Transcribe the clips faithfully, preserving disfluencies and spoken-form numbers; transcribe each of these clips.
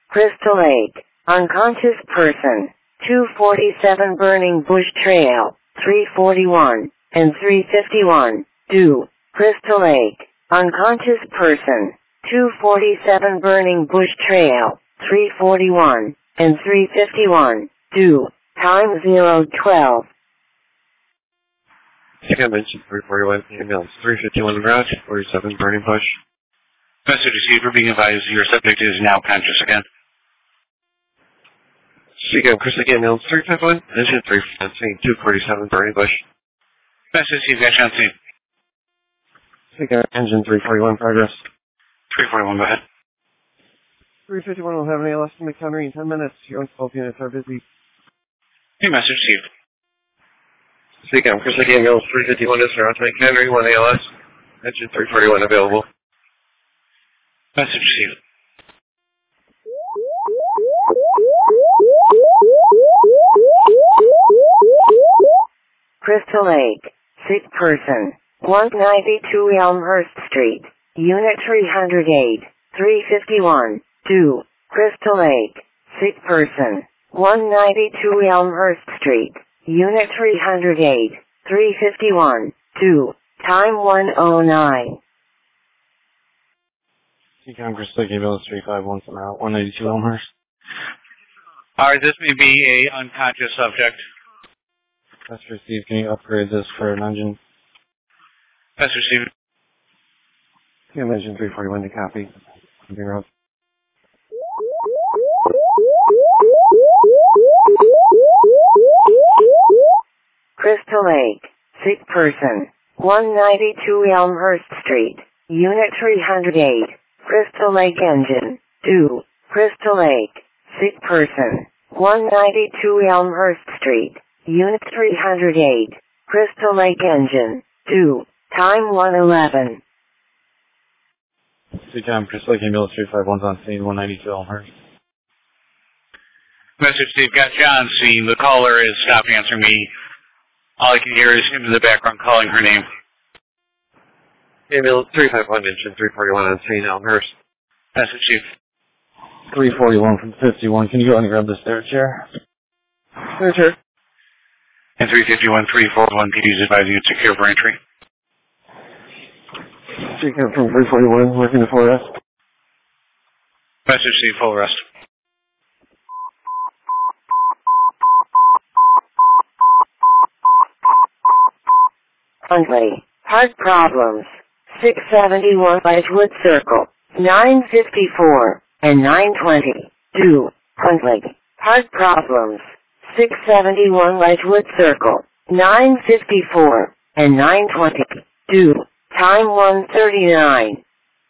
Crystal Lake, unconscious person, two forty-seven Burning Bush Trail, three forty-one, and three fifty-one, due. Crystal Lake, unconscious person, two forty-seven Burning Bush Trail, three forty-one, and three fifty-one, due. Time zero twelve. Second mention three forty-one, ambulance three fifty-one Route, forty-seven Burning Bush. Message received for being advised your subject is now conscious again. Second, Crystal Lake ambulance three fifty-one, engine three fifty-one, two forty-seven Burning Bush. Message received, got you on scene. Second, engine three forty-one, progress. three forty-one, go ahead. three fifty-one will have an A L S in McHenry in ten minutes. Your own twelve units are busy. Hey, message received. Second, Crystal Lake ambulance three fifty-one is around to McHenry, one A L S. Engine three forty-one available. Message received. Crystal Lake, sick person, one ninety-two Elmhurst Street, Unit three hundred eight, three fifty-one, due. Crystal Lake, sick person, one ninety-two Elmhurst Street, Unit three hundred eight, three fifty-one, due. Time one oh nine. Second, Crystal Lake ambulance three five one from Route one ninety-two Elmhurst. Alright, this may be a unconscious subject. That's received. Can you upgrade this for an engine? That's received. Yeah, engine three forty-one to copy. Zero. Crystal Lake, sick person, one ninety-two Elmhurst Street, Unit three hundred eight, Crystal Lake engine, due. Crystal Lake, sick person, one ninety-two Elmhurst Street, Unit three hundred eight, Crystal Lake engine, due. Time one eleven. Second, Crystal Lake ambulance three five one's on scene, one ninety-two Elmhurst. Message received, got you on scene. The caller is stopped answering me. All I can hear is him in the background calling her name. Ambulance three five one, engine three forty-one on scene, Elmhurst. Message received. three forty-one from fifty-one. Can you go and grab the stair chair? Stair chair. And three fifty-one, three forty-one, P D's advising you secure for entry. Second from three forty-one, working the full rest. Message received, full arrest. Huntley, heart problems, six seventy-one Edgewood Circle, nine fifty-four, and nine twenty, due. Huntley, heart problems, six seventy-one Edgewood Circle, nine fifty-four, and nine twenty, due. Time one thirty-nine.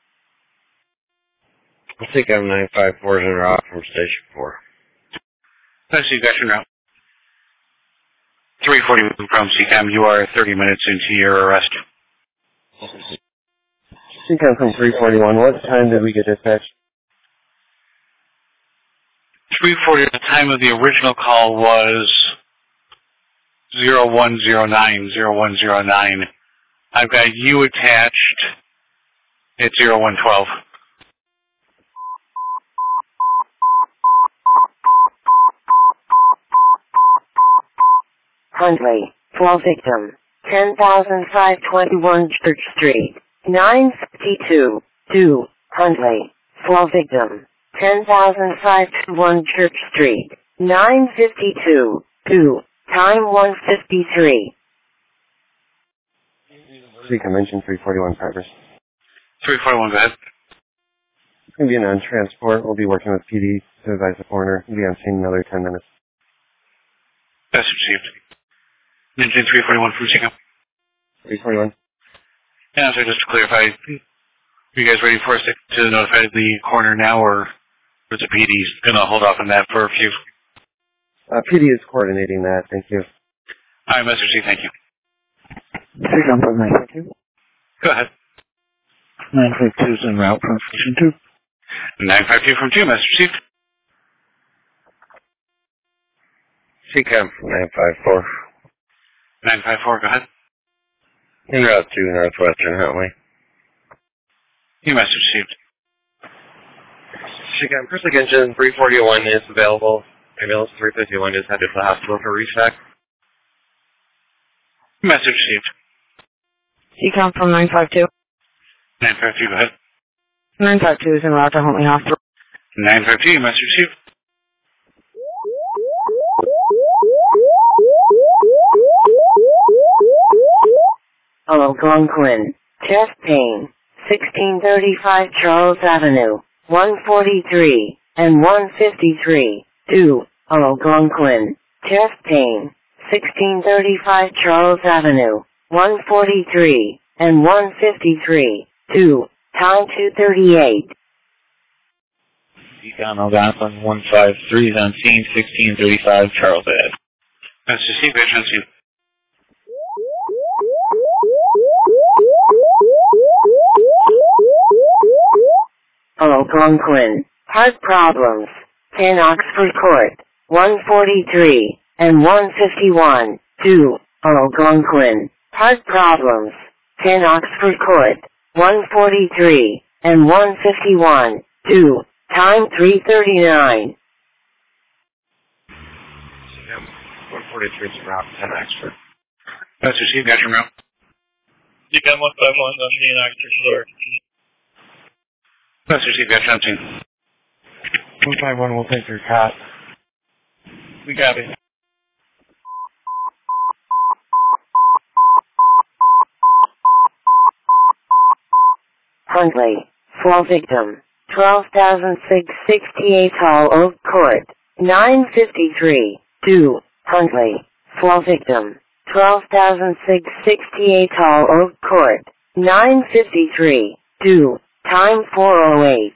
I think I'm nine five four is en route from Station four. Message received, got you now. three forty-one from C CAM, you are thirty minutes into your arrest. C CAM from three forty-one, what time did we get dispatched? three forty, the time of the original call was zero one zero nine, zero one zero nine. I've got you attached at zero one twelve. Huntley, fall victim, ten thousand five hundred twenty-one Church Street, nine fifty-two, due. Huntley, fall victim, ten thousand five hundred twenty-one Church Street, nine fifty-two, due. Time one fifty-three. C CAM mentioned three forty-one progress. three forty-one, go ahead. It's going to be a non-transport. We'll be working with P D to advise the coroner. We'll be on scene in another ten minutes. That's received. Engine three forty-one from C CAM. three forty-one. Yeah, so just to clarify, are you guys ready for us to, to notify the coroner now, or is the P D going to hold off on that for a few? Uh, P D is coordinating that. Thank you. All right, Mister C, thank you. C CAM from nine five two. Go ahead. nine five two is en route from Station two. nine five two from two, Mister C. C CAM from nine five four. nine five four, go ahead. En route to Northwestern Huntley. You message received. Again, Crystal Engine three forty-one is available. Ambulance three fifty-one is headed to the hospital for recheck. Message received. C COM from nine five two. nine five two, go ahead. nine five two is en route to Huntley Hospital. nine five two, message received. Algonquin. Chest pain. sixteen thirty-five Charles Avenue. one forty-three and one fifty-three. two. Algonquin. Chest pain. sixteen thirty-five Charles Avenue. one forty-three and one fifty-three. two. Time two thirty-eight. Decon Algonquin one five three is on scene, sixteen thirty-five Charles Ave. Message received, patient received. Algonquin. Heart problems. ten Oxford Court. one forty-three and one fifty-one. two. Algonquin. Heart problems. ten Oxford Court. one forty-three and one fifty-one. two. Time three thirty-nine. one forty-three is route ten Oxford. Message received, got your mail. Decon one five one on scene, Oxford floor. Message received, got your on scene. one five one will take your cot. We got it. Huntley. Fall victim. twelve thousand six hundred sixty-eight Hall Oak Court. nine fifty-three. two. Huntley. Fall victim. twelve thousand six hundred sixty-eight Hall Oak Court. nine fifty-three. two. Time four oh eight.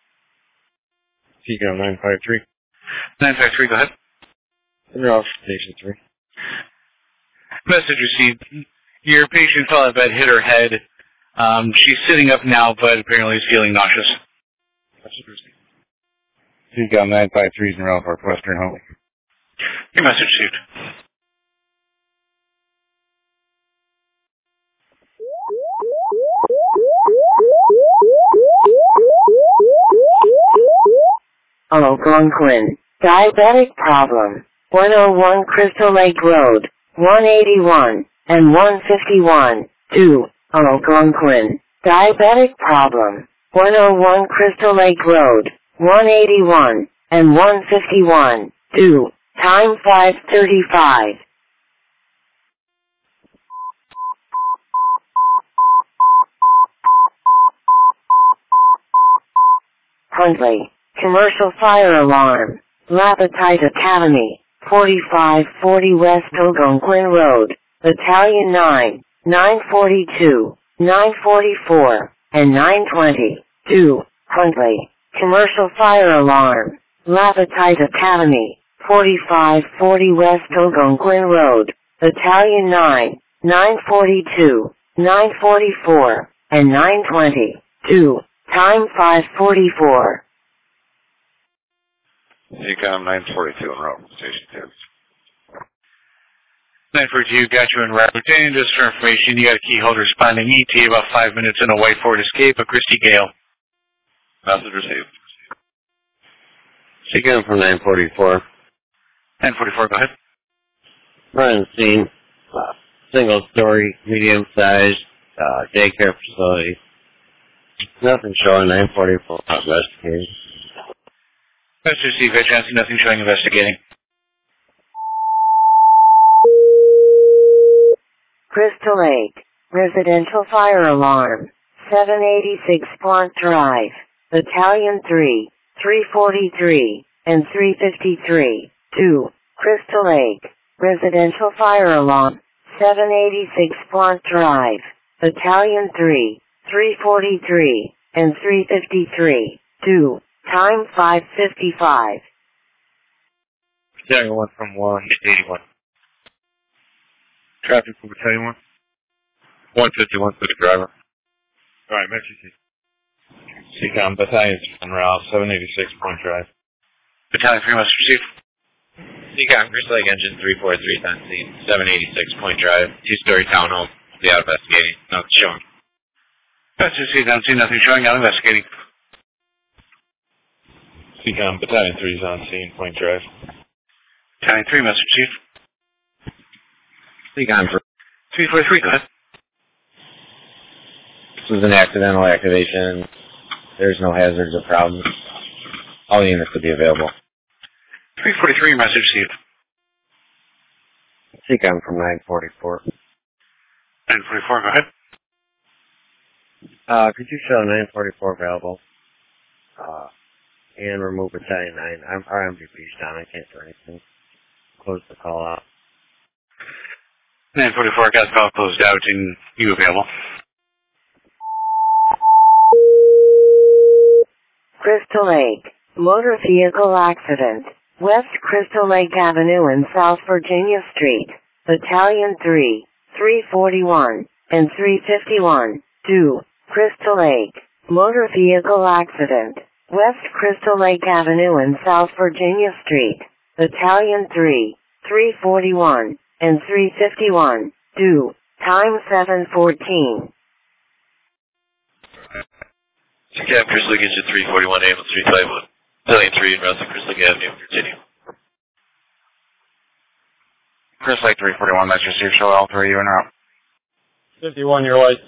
C COM nine five three. nine five three, go ahead. You're off station three. Message received. Your patient fell out of bed, hit her head. Um, she's sitting up now, but apparently is feeling nauseous. C COM nine five three is in route Northwestern Huntley. Your message received. Algonquin. Diabetic problem. one oh one Crystal Lake Road. one eighty-one and one fifty-one. two. Algonquin. Diabetic problem. one oh one Crystal Lake Road. one eighty-one and one fifty-one. two. Time five thirty-five. Huntley. Commercial fire alarm. Lapetite Academy. forty-five forty West Algonquin Road. Battalion nine. nine forty-two. nine forty-four. And nine twenty. two. Huntley. Commercial fire alarm. Lapetite Academy. forty-five forty West Algonquin Road. Battalion nine. nine forty-two. nine forty-four. And nine twenty. two. Time five forty-four. C COM nine forty-two en route station two. nine forty-two, got you en route. And just for information, you got a key holder responding E T about five minutes in a white Ford Escape, a Christy Gale. Message received. C COM from nine forty-four. nine forty-four, go ahead. Run scene. Uh, single story, medium sized uh, daycare facility. Nothing showing nine forty-four. Investigating. Message received, Ed Johnson, nothing showing investigating. Crystal Lake. Residential fire alarm. seven eighty-six Blunt Drive. Battalion three. three forty-three. And three fifty-three. two. Crystal Lake. Residential fire alarm. seven eighty-six Blunt Drive. Battalion three. three forty-three. And three fifty-three. two. Time five fifty-five. Battalion one from one eighty-one. Traffic for Battalion one. one fifty-one for the driver. Alright, Mexico. C COM Battalion en route, seven eighty-six Point Drive. Battalion three must receive. C COM Crystal Lake Engine three forty-three is on scene. seven eighty-six Point Drive. Two-story townhome. Be out investigating. Nothing showing. Message received, on scene, nothing showing, out investigating. Seacom Battalion three is on scene, Point Drive. Battalion three, Master Chief. Seacom for three forty-three, go ahead. this was an accidental activation. There's no hazards or problems. All units will be available. three forty-three, Master Chief. Seacom from nine forty-four. nine forty-four, go ahead. Uh, could you show nine forty-four available? Uh, and remove Battalion nine. I'm, our M V P's down. I can't do anything. Close the call out. nine forty-four, got the call closed out and you available. Crystal Lake. Motor vehicle accident. West Crystal Lake Avenue and South Virginia Street. Battalion three, three forty-one, and three fifty-one. two. Crystal Lake. Motor vehicle accident. West Crystal Lake Avenue and South Virginia Street. Battalion three, three forty-one, and three fifty-one. two. Time seven fourteen. Seacom Crystal Lake Engine three forty-one, ambulance three fifty-one. Battalion three in route to Crystal Lake Avenue. Continue. Crystal Lake three forty-one, Master Chief, show L three, you en route. fifty-one, your light.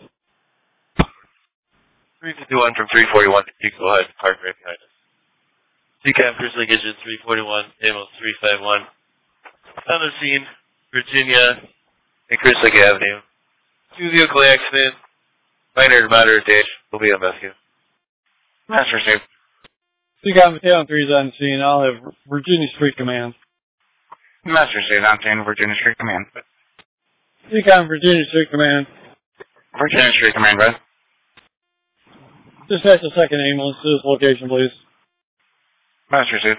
three fifty-one from three forty-one, you go ahead, park right behind us. Seacom Crystal Lake Engine three forty-one, ambulance three fifty-one. On the scene, Virginia and Crystal Lake Avenue. Two vehicle accident, minor to moderate damage, will be on rescue. Master Chief. Seacom Battalion three is on scene. I'll have Virginia Street Command. Master Chief, on scene, Virginia Street Command. Seacom Virginia Street Command. Virginia Street Command, go ahead. Dispatch a second ambulance to this location, please. Master Chief.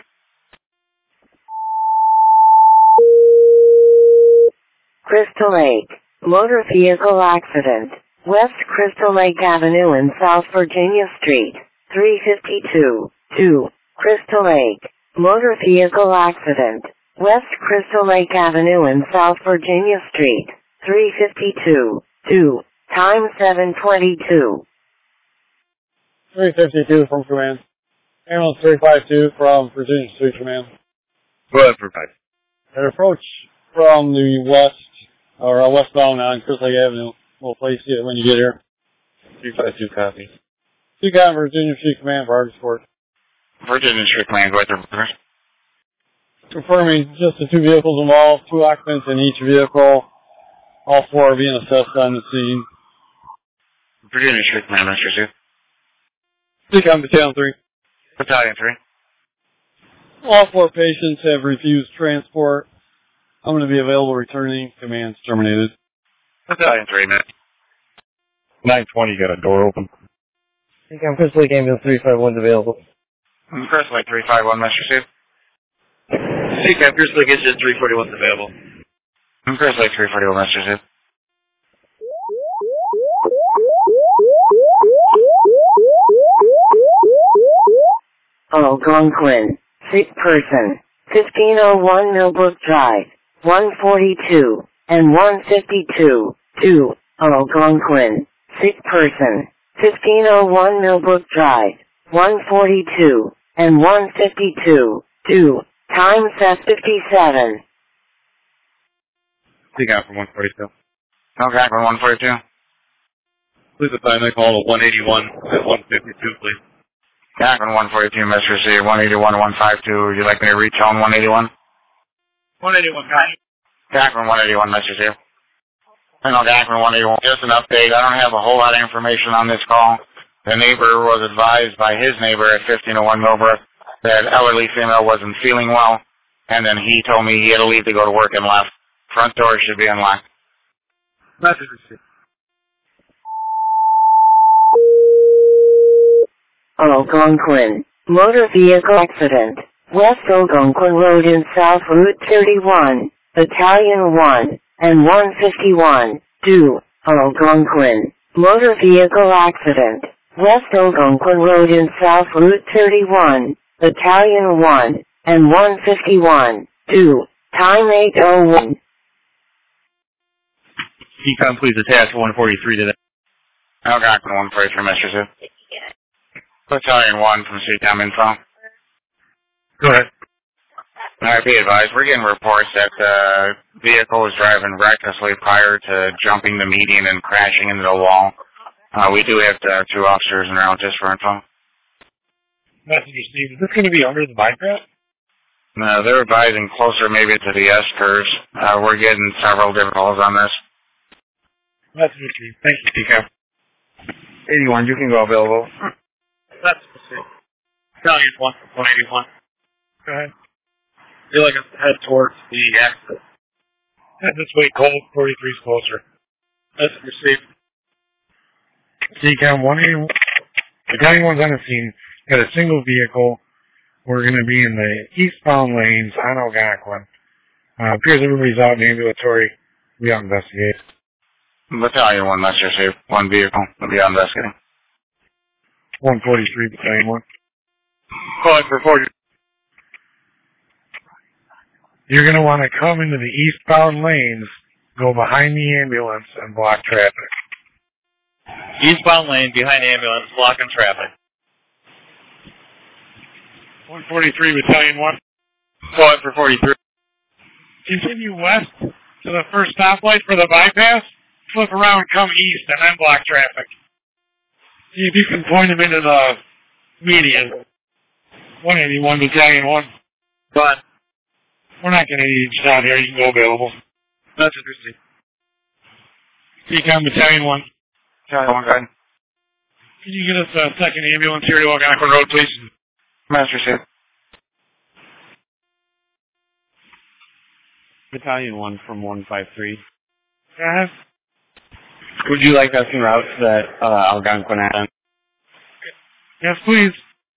Crystal Lake. Motor vehicle accident. West Crystal Lake Avenue and South Virginia Street. three fifty-two. two. Crystal Lake. Motor vehicle accident. West Crystal Lake Avenue and South Virginia Street. three fifty-two. two. Time seven twenty-two. three fifty-two from command. Ambulance three fifty-two from Virginia Street Command. Go ahead, provide. An approach from the west, or uh, westbound on Crystal Lake Avenue. We'll place it when you get here. three fifty-two copy. Seacom Virginia Street Command for Argus Court. Virginia Street Command, go ahead. Confirming just the two vehicles involved, two occupants in each vehicle. All four are being assessed on the scene. Virginia Street Command, Master Chief. Seacom Battalion three. Battalion three. All four patients have refused transport. I'm going to be available returning. Command's terminated. Battalion three, man. nine twenty, got a door open. Seacom Crystal Lake Ambulance three fifty-one is available. Crystal Lake three fifty-one, Master Chief. Seacom Crystal Lake Engine three forty-one is available. Crystal Lake three forty-one, Master Chief. Algonquin. Sick person. fifteen oh one Millbrook Drive. one forty-two. And one fifty-two. two. Algonquin. Sick person. fifteen oh one Millbrook Drive. one forty-two. And one fifty-two. two. Time set fifty-seven. Seacom from one forty-two. Okay, for one forty-two. Please assign that call to one eighty-one at one fifty-two, please. Gagman one forty-two, Mister C, one eighty-one, one fifty-two. Would you like me to reach on one eighty-one? one eighty-one, copy. Gagman one eighty-one, Mister C. I know Gagman one eighty-one. Just an update. I don't have a whole lot of information on this call. The neighbor was advised by his neighbor at fifteen oh one Millbrook that elderly female wasn't feeling well, and then he told me he had to leave to go to work and left. Front door should be unlocked. Message received. Algonquin. Motor vehicle accident. West Algonquin Road in South Route thirty-one. Battalion one. And one fifty-one. two. Algonquin. Motor vehicle accident. West Algonquin Road in South Route thirty-one. Battalion one. And one fifty-one. two. Time eight oh one. Seacom, please attach one forty-three to that. Algonquin one forty-three, Mister C. Battalion one from Seacom Info. Go ahead. All right, be advised, we're getting reports that the vehicle was driving recklessly prior to jumping the median and crashing into the wall. Uh, we do have uh, two officers in route just for info. Message received. Is this going to be under the bypass? No, they're advising closer maybe to the S curves. Uh, we're getting several different calls on this. Message received. Thank you. P K. eighty-one, you can go available. That's received. Battalion one, one eighty-one. Go ahead. Feel like I head towards the exit. Head this way, cold, forty-three's closer. That's received. C CAM one eighty-one. Battalion one's on the scene. Got a single vehicle. We're going to be in the eastbound lanes on Algonquin. Uh, appears everybody's out in ambulatory. We out investigate. Battalion one, that's your safe. One vehicle. We'll be out investigating. one forty-three, Battalion one. Calling for forty. You're going to want to come into the eastbound lanes, go behind the ambulance, and block traffic. Eastbound lane behind ambulance, blocking traffic. one forty-three, Battalion one. Calling for forty-three. Continue west to the first stoplight for the bypass. Flip around, come east, and then block traffic. See if you can point them into the median. one eighty-one, Battalion one. Go on. We're not going to need you out here. You can go available. That's interesting. C COM Battalion one. Battalion one, go ahead. Can you get us a second ambulance here to Algonquin Road, please? Master safe. Battalion one from one five three. Yes. Would you like us en route to that uh, Algonquin island? Yes, please.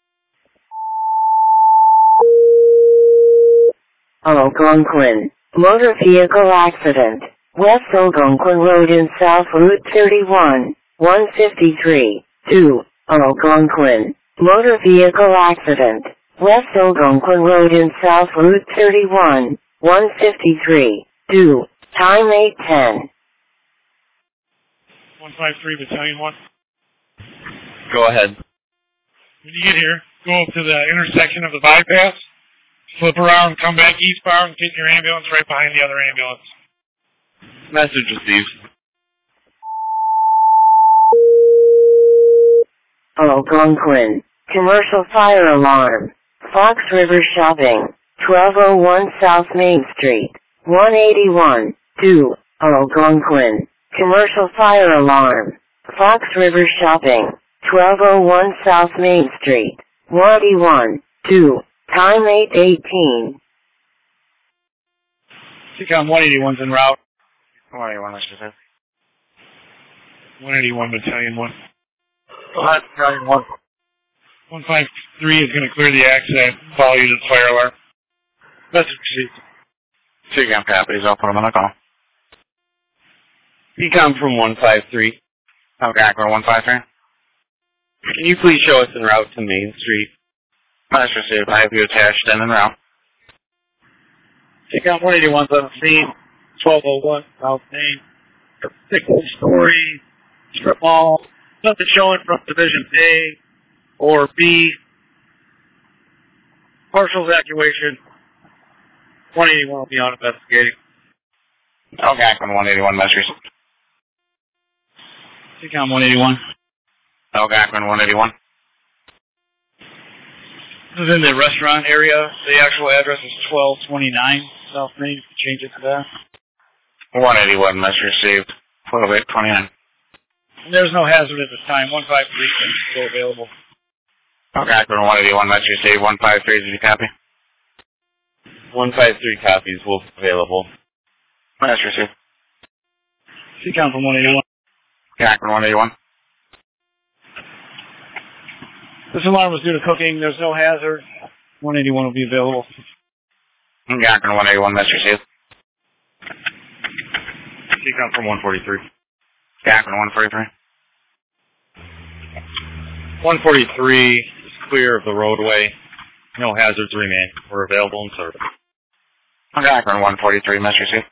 Algonquin. Motor vehicle accident. West Algonquin Road in South Route thirty-one. one fifty-three. two. Algonquin. Motor vehicle accident. West Algonquin Road in South Route thirty-one. one fifty-three. two. Time eight ten. one five three, Battalion one. Go ahead. When you get here, go up to the intersection of the bypass, flip around, come back eastbound, get your ambulance right behind the other ambulance. Message received. Algonquin. Commercial fire alarm. Fox River Shopping. twelve oh one South Main Street. one eighty-one. two. Algonquin. Commercial fire alarm. Fox River Shopping. twelve oh one South Main Street. one eighty-one. two. Time eight eighteen. C COM one eighty-one's en route. one eighty-one, Master safe. one eighty-one, Battalion one. Go ahead, Battalion one. one five three is going to clear the accident. Follow you to the fire alarm. Message received. C COM copies, I'll put them on the call. C COM from one five three. Algonquin one five three. Can you please show us en route to Main Street? Master safe, I have you attached and en route. C COM one eighty-one's on the scene. twelve oh one South Main. A six-story strip mall. Nothing showing from Division A or B. Partial evacuation. one eighty-one will be on investigating. Algonquin one eighty-one, Master safe. C COM one eighty-one. Algonquin one eighty-one. This is in the restaurant area. The actual address is twelve twenty-nine South Main. You can change it to that. one eighty-one, message received. twelve eight twenty-nine. There's no hazard at this time. one five three is still available. Algonquin one eighty-one, message received. one five three, did you copy? one five three copies, will be available. Message received. C COM from one eighty-one. Algonquin one eighty-one. This alarm was due to cooking. There's no hazard. one eighty-one will be available. Algonquin one eighty-one, message received. C COM from one forty-three. Algonquin one forty-three. one forty-three is clear of the roadway. No hazards remain. We're available in service. Algonquin one forty-three, message received.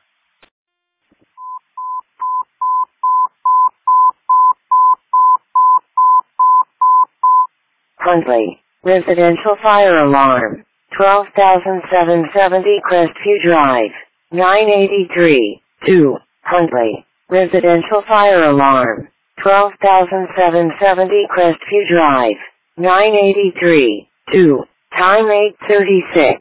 Huntley. Residential fire alarm. twelve thousand seven hundred seventy Crestview Drive, nine eighty-three, two, Huntley, residential fire alarm, twelve thousand seven hundred seventy Crestview Drive, nine eighty-three, two, time eight thirty-six.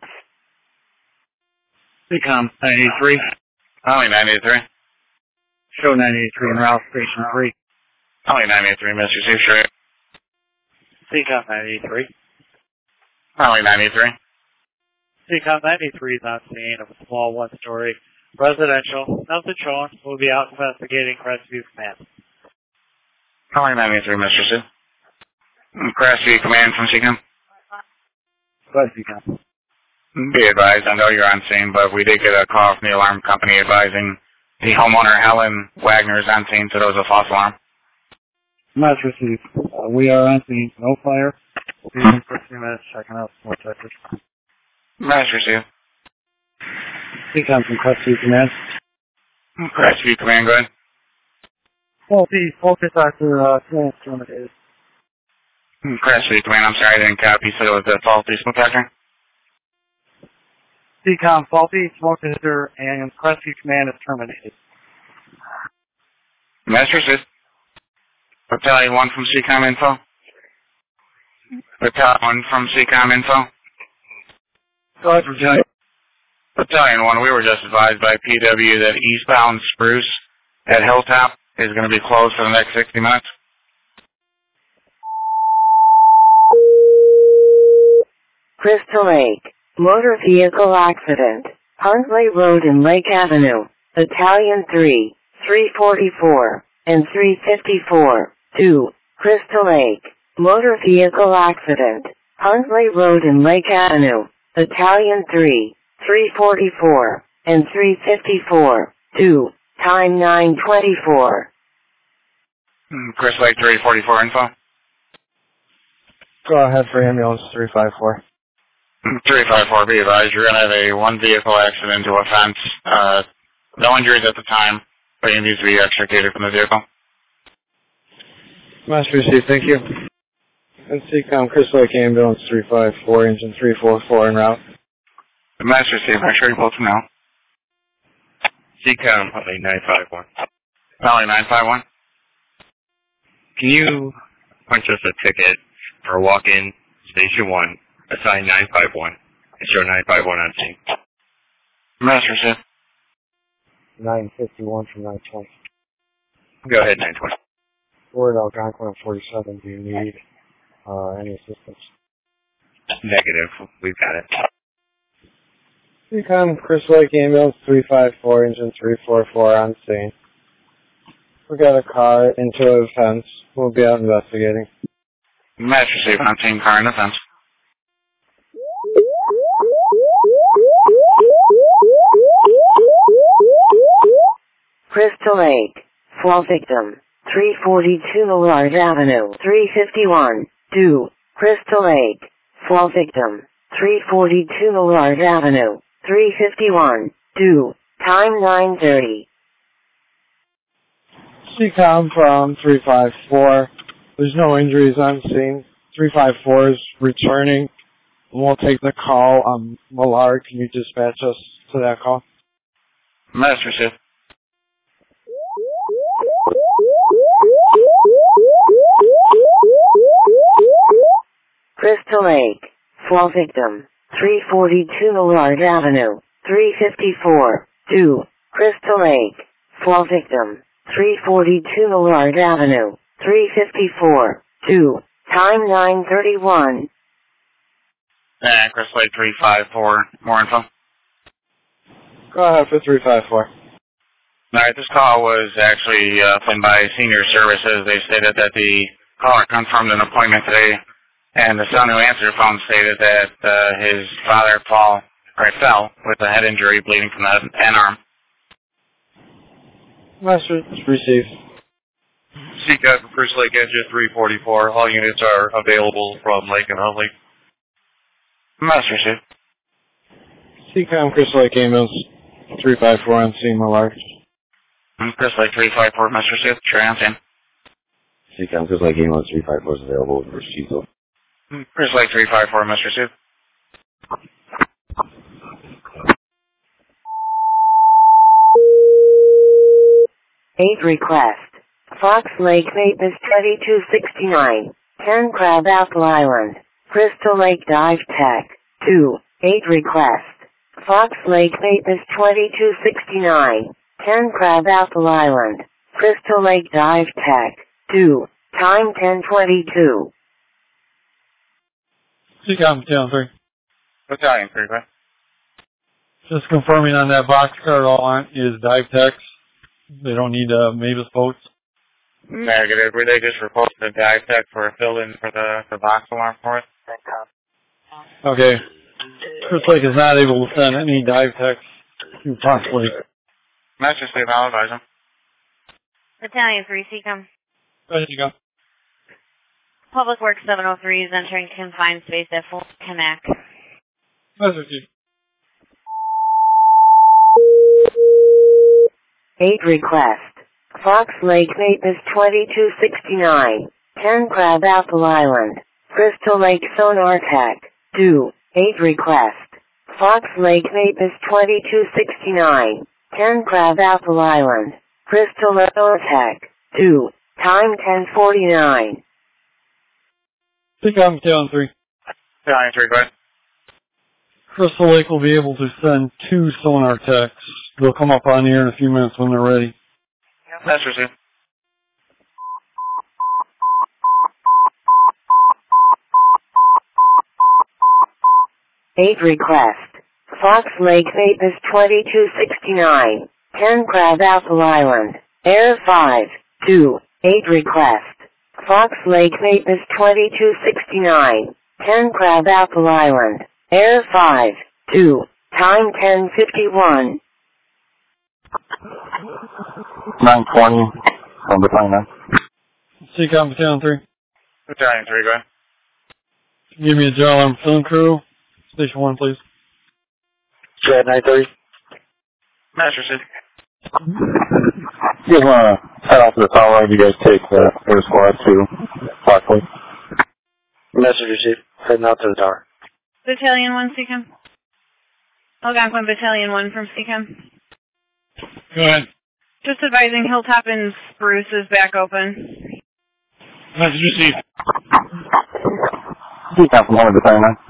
Become nine eighty-three. Only nine eighty-three. Show nine eighty-three en route, station three. Only nine eighty-three, Mister Chief, straight. Become nine eighty-three. Only nine eighty-three. Become nine eighty-three is on scene of a small one-story residential. Nothing shown. We'll be out investigating Crestview Command. Only nine eighty-three, Mister Chief. Crestview Command from Seacom. Crestview Command. Be advised, I know you're on scene, but we did get a call from the alarm company advising the homeowner, Helen Wagner, is on scene, so there was a false alarm. Much received. Uh, we are on scene. No fire. We'll be in for a few minutes checking out more Texas. Much received. Become from Crestview Command. Crestview Command, go ahead. Faulty, faulty factor, uh, command terminated. Crestview Command, I'm sorry, I didn't copy, so it was a faulty smoke factor. C COM faulty, smoke detector, and Crestview Command is terminated. Master Assist. Battalion one from C COM Info. Battalion one from C COM Info. Go ahead, Battalion. Battalion one, we were just advised by P W that eastbound Spruce at Hilltop is going to be closed for the next sixty minutes. Crystal Lake, motor vehicle accident, Huntley Road and Lake Avenue, Battalion three, three forty-four, and three fifty-four, two, Crystal Lake, motor vehicle accident, Huntley Road and Lake Avenue, Battalion three, three forty-four, and three fifty-four, two, time nine twenty-four. Crystal Lake three forty-four Info. Go ahead for ambulance three five four. three five four, be advised, you're going to have a one vehicle accident to a fence. Uh, no injuries at the time, but you need to be extricated from the vehicle. Master received, thank you. And C COM Crystal Lake ambulance three five four, engine three four four en route. The Master received, make sure you both know. C COM Huntley nine five one. Huntley nine five one. Can you punch us a ticket for walk-in station one? Assign nine five one and show nine five one on scene. Master received. nine fifty-one from nine twenty. Go ahead, nine twenty. Forward Algonquin forty-seven, do you need uh, any assistance? Negative, we've got it. C COM Crystal Lake ambulance three five four, engine three four four on scene. We got a car into a fence. We'll be out investigating. Master received, on scene, car in the fence. Crystal Lake, fall victim, three forty-two Millard Avenue, three fifty-one, two, Crystal Lake, fall victim, three forty-two Millard Avenue, three fifty-one, two, time nine thirty. C COM from three five four, there's no injuries on scene. three five four is returning. We'll take the call. Um, Millard, can you dispatch us to that call? Master received. Crystal Lake, fall victim, three forty-two Millard Avenue, three fifty-four, two, Crystal Lake, fall victim, three forty-two Millard Avenue, three fifty-four, two, time nine thirty-one. Uh, Crystal Lake three five four, more info. Go ahead for three five four. Alright, this call was actually uh, put by Senior Services. They stated that the caller confirmed an appointment today, and the son who answered the phone stated that uh, his father fall, or fell with a head injury bleeding from the end arm. Master received. C COM Crystal Lake engine three forty-four. All units are available from Lake and Huntley. Master received. C COM Crystal Lake ambulance three five four on scene, Millard. Crystal Lake three five four, Master received. Sure, on scene. C COM Crystal Lake ambulance three five four is available for Cecil. Crystal Lake three five four, Master received. eight request. Fox Lake Maple twenty-two sixty-nine, ten Crab Apple Island, Crystal Lake Dive Tech, two, eight request. Fox Lake Maple twenty-two sixty-nine, ten Crab Apple Island, Crystal Lake Dive Tech, two, time ten twenty-two. C COM Battalion three. Battalion three, right? Just confirming on that boxcar all on is dive techs. They don't need uh, Mavis boats. Negative. Were they just reported the dive tech for a fill-in for the, the box alarm for it? Okay. Crystal Lake is not able to send any dive techs to Fox Lake. Master Steve, I'll advise them. Battalion three, C COM. There you go. Public Works seven oh three is entering confined space at Fort Kamak. Master Chief. eight request. Fox Lake Maple twenty-two sixty-nine, ten Crab Apple Island, Crystal Lake Sonar Tech, two, eight request. Fox Lake Maple twenty-two sixty-nine, ten Crab Apple Island, Crystal Lake Sonar Tech, two, time ten forty-nine. C COM Battalion three. Battalion three, go ahead. Crystal Lake will be able to send two sonar techs. They'll come up on the air in a few minutes when they're ready. Master Steve. eight request. Fox Lake Maple twenty-two sixty-nine, ten Crab Apple Island, Air five, two, eight request. Fox Lake Maple twenty-two sixty-nine, ten Crab Apple Island, Air five, two, time ten fifty-one. nine twenty from Battalion nine. C COM Battalion three. Battalion three, go ahead. Give me a J L M film crew. Station one, please. Jet nine thirty. Master Steve. You guys want to head off to the tower line? You guys take the air squad to Fox Lake. Messenger Chief, heading out to the tower. Battalion one, C COM. Algonquin Battalion one from C COM. Go ahead. Just advising Hilltop and Spruce is back open. Messenger Chief. C COM from Homer Battalion nine.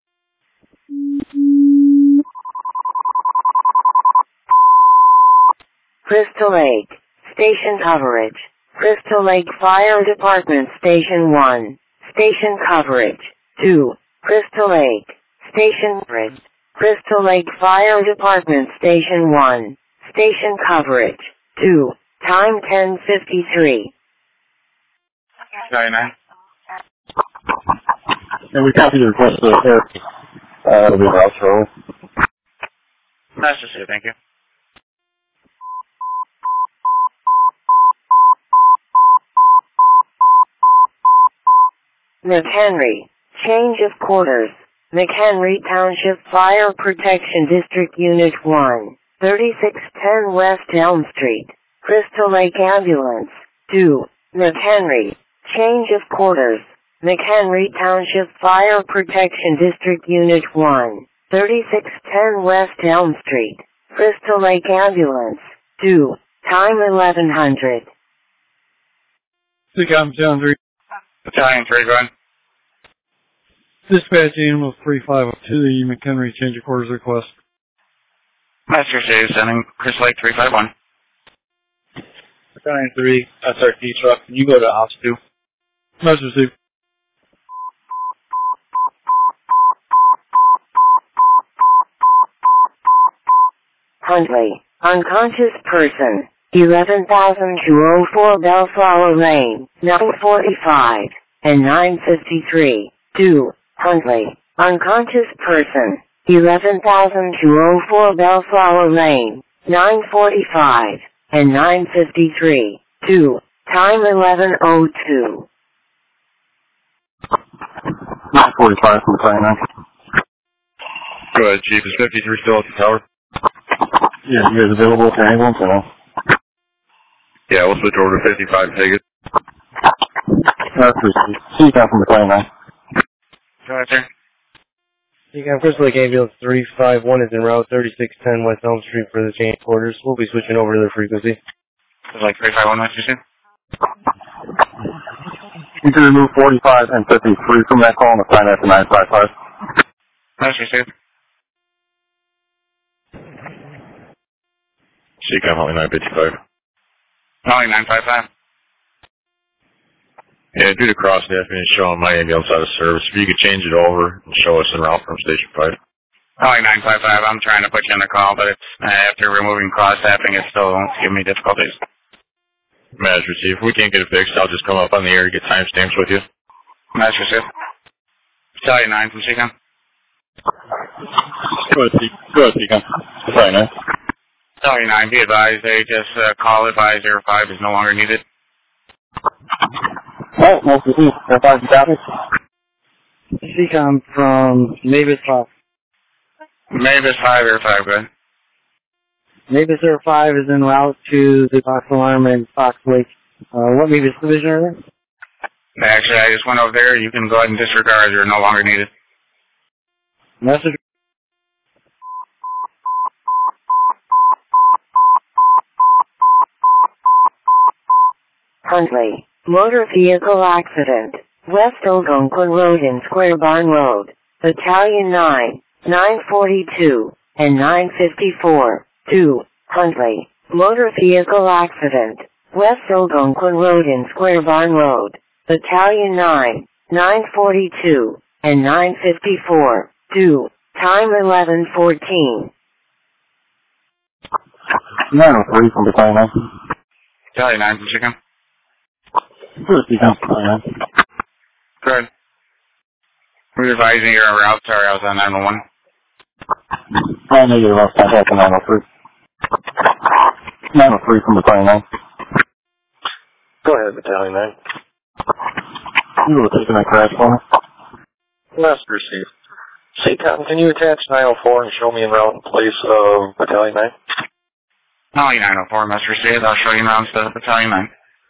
Crystal Lake, station coverage. Crystal Lake Fire Department Station one, station coverage. two, Crystal Lake, station coverage. Crystal Lake Fire Department Station one, station coverage. two, time ten fifty-three. Battalion nine. And we copy the request for the air. Uh, it'll be route roll. Master Steve, thank you. McHenry, change of quarters. McHenry Township Fire Protection District Unit one, thirty-six ten West Elm Street, Crystal Lake Ambulance, two, McHenry, change of quarters. McHenry Township Fire Protection District Unit one, thirty-six ten West Elm Street, Crystal Lake Ambulance, two, time eleven hundred. C COM Battalion three. Battalion three, go ahead. Dispatch animal three five oh two, the McHenry change of quarters request. Master Steve, sending Crystal Lake three five one. Battalion three, S R T truck, can you go to Ops two? Master Steve. Huntley, unconscious person, eleven thousand two oh four Bellflower Lane, nine forty-five, and nine fifty-three, two, Huntley, unconscious person, eleven thousand two oh four Bellflower Lane, nine forty-five, and nine fifty-three, two, time eleven oh two. nine forty-five from Battalion nine. Go ahead, Chief. Is fifty-three still at the tower? Yeah, you guys available for ambulance or no? Yeah, we'll switch over to fifty-five and take it. That's C COM from Battalion nine. Go ahead, sir. C COM Crystal Lake Ambulance three five one is en route thirty-six ten West Elm Street for the change quarters. We'll be switching over to their frequency. It's like three five one, what you said? You can remove forty-five and fifty-three from that call and assign that to nine five five. That's received. C COM Huntley nine fifty-five. Huntley nine five five. Yeah, due to cross definition showing my ambulance out of service, if you could change it over and show us en route from station five. Huntley nine five five, I'm trying to put you on the call, but it's, uh, after removing cross-staffing, it's still giving me difficulties. Matters received. If we can't get it fixed, I'll just come up on the air to get timestamps with you. Matters received. Battalion nine from C COM. Go ahead, C COM. Go ahead, C COM. Battalion nine. Battalion nine, be advised, they just uh, call advised zero five is no longer needed. Alright, nice to see you. zero five, copy. C COM from Mavis five. Mavis five, zero five, good. Mavis zero five is en route to the Fox Alarm and Fox Lake. Uh, what Mavis division are they? Actually, I just went over there. You can go ahead and disregard. You're no longer needed. Message. Huntley. Motor vehicle accident. West Algonquin Road and Square Barn Road. Battalion nine, nine forty-two, and nine fifty-four. two. Huntley. Motor vehicle accident. West Algonquin Road and Square Barn Road. Battalion nine, nine forty-two, and nine fifty-four. two. Time eleven fourteen. nine oh three from Battalion nine. Battalion nine from C COM. Good, C COM. Battalion nine. Good. We're advising you're en route. Sorry, I was on nine one one. I know you're lost contact on nine oh three. nine oh three from Battalion nine. Go ahead, Battalion nine. You were taking that crash for me? Last received. C COM, can you attach nine oh four and show me en route in place of Battalion nine? Huntley nine oh four, must receive. I'll show you now instead of Battalion nine.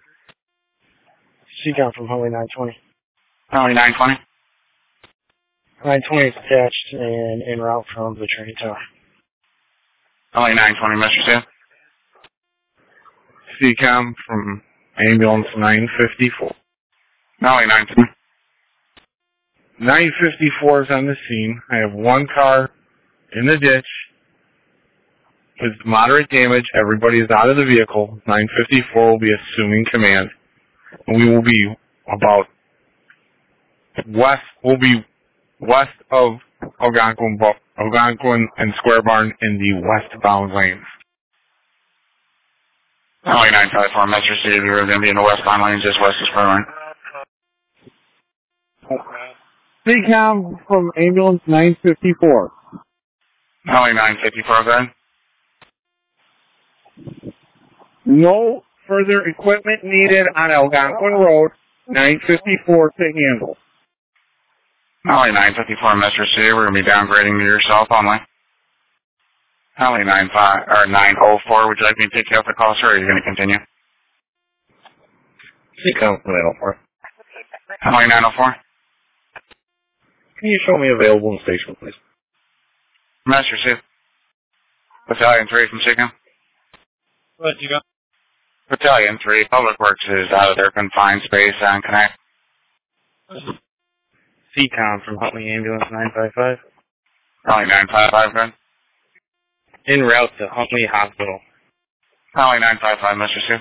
C COM from Huntley nine twenty. Huntley nine twenty. nine twenty is attached and en route from the training tower. Huntley nine twenty, must receive. C COM from ambulance nine fifty-four. Huntley nine twenty. nine fifty-four is on the scene. I have one car in the ditch with moderate damage. Everybody is out of the vehicle. nine fifty-four will be assuming command. And we will be about west, we'll be west of Algonquin, Algonquin and Square Barn in the westbound lanes. Huntley nine five four, must receive. You're going to be in the westbound lanes just west of Square Barn. C COM from ambulance nine fifty-four. Huntley nine fifty-four, go ahead. No further equipment needed on Algonquin Road. nine fifty-four to handle. Huntley nine fifty-four, must receive. We're going to be downgrading to yourself only. Huntley nine five or nine oh four, would you like me to take you off the call, sir, or are you going to continue? C COM from nine oh four. Huntley nine oh four. Can you show me available in station, please? Must receive. Battalion three from C COM. What you got? Battalion three, Public Works is out of their confined space on Connect. C COM from Huntley ambulance nine five five. Huntley nine five five, good. En route to Huntley Hospital. Huntley nine five five, must receive.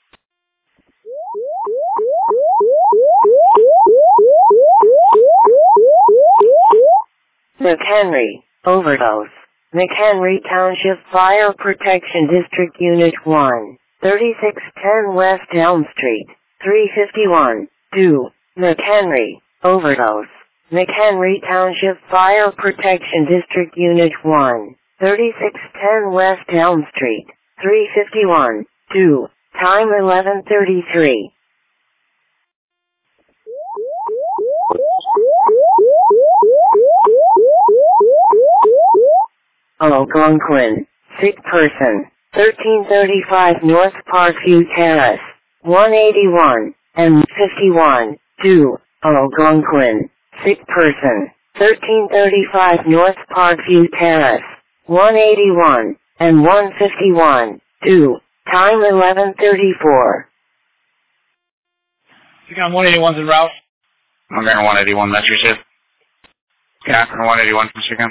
McHenry. Overdose. McHenry Township Fire Protection District Unit one. thirty-six ten West Elm Street. three fifty-one. two. McHenry. Overdose. McHenry Township Fire Protection District Unit one. thirty-six ten West Elm Street. three fifty-one. two. Time eleven thirty-three. Algonquin. Sick person. thirteen thirty-five North Parkview Terrace. one eighty-one. and fifty-one. two. Algonquin. Sick person. thirteen thirty-five North Parkview Terrace. one eighty-one. and one fifty-one. two. Time eleven thirty-four. Seacom one eighty-one's en route. I'm going to one eighty-one, that's received. Yeah, one eighty-one from Seacom.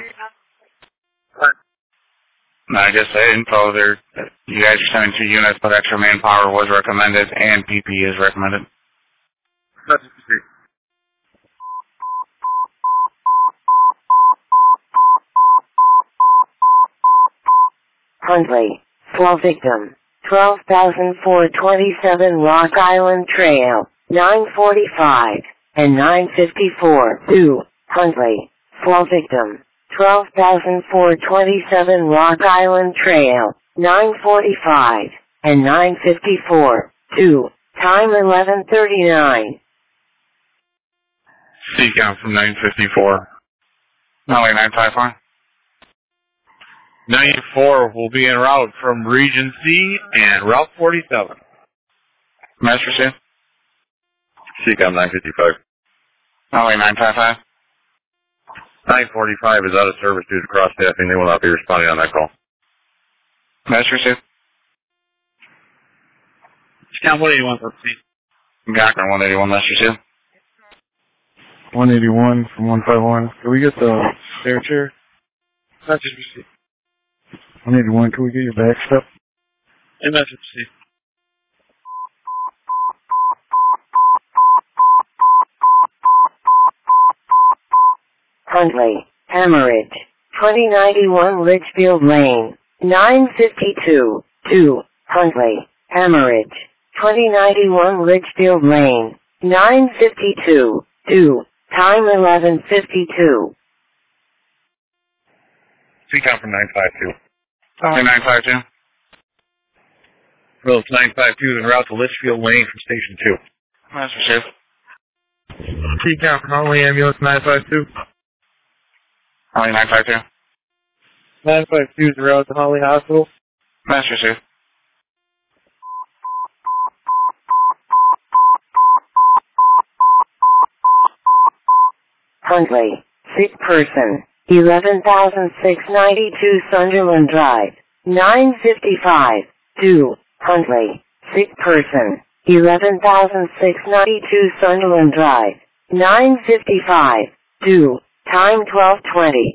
No, I just said info there. You guys are sending two units, but extra manpower was recommended, and P P is recommended. That's received. Huntley, slow victim, twelve thousand four hundred twenty-seven Rock Island Trail, nine forty-five, and nine fifty-four, two, Huntley, slow victim, twelve thousand four hundred twenty-seven Rock Island Trail, nine forty-five, and nine fifty-four, two, time eleven thirty-nine. Seacom from nine fifty-four. No, wait, nine five four. ninety-four will be en route from Region C and Route forty-seven. Master received. Seacom nine fifty-five. No, wait, nine five five. nine forty-five is out of service due to cross-staffing. They will not be responding on that call. Master received. Seacom one eighty-one, let's see. Cochran one eighty-one, Master received. one eighty-one from one five one. Can we get the stair chair? Message received. one eighty-one, can we get your back step? And message received. Huntley, hemorrhage, twenty ninety-one Litchfield Lane, nine fifty-two, two, Huntley, hemorrhage, twenty ninety-one Litchfield Lane, nine fifty-two, two, time eleven fifty-two. Seacom from nine five two. Okay, nine five two. Road nine five two is en route to Litchfield Lane from Station two. Master received. Seacom from Huntley Ambulance nine five two. Huntley nine five two. nine five two is en route to Holly Hospital. Master received. Huntley, sick person, eleven thousand six hundred ninety-two Sunderland Drive, nine fifty-five, two, Huntley, sick person, eleven thousand six hundred ninety-two Sunderland Drive, nine fifty-five, two, time twelve twenty.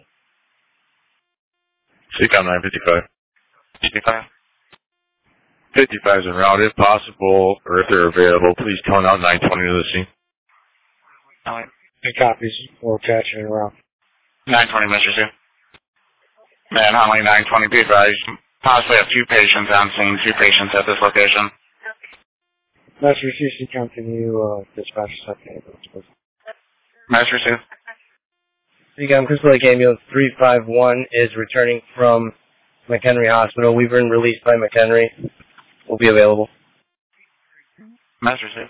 Seacom nine fifty-five. fifty-five. fifty-five is en route. If possible, or if they're available, please tone out nine twenty to the scene. Huntley. Good copies. We'll attach it around. nine twenty, Master received. Man, Huntley nine twenty, be advised. Possibly have two patients on scene, two patients at this location. Master received. Seacom, can you uh, dispatch a second ambulance, please? Master received. Seacom, Crystal Lake Ambulance three five one is returning from McHenry Hospital. We've been released by McHenry. Will be available. Master received.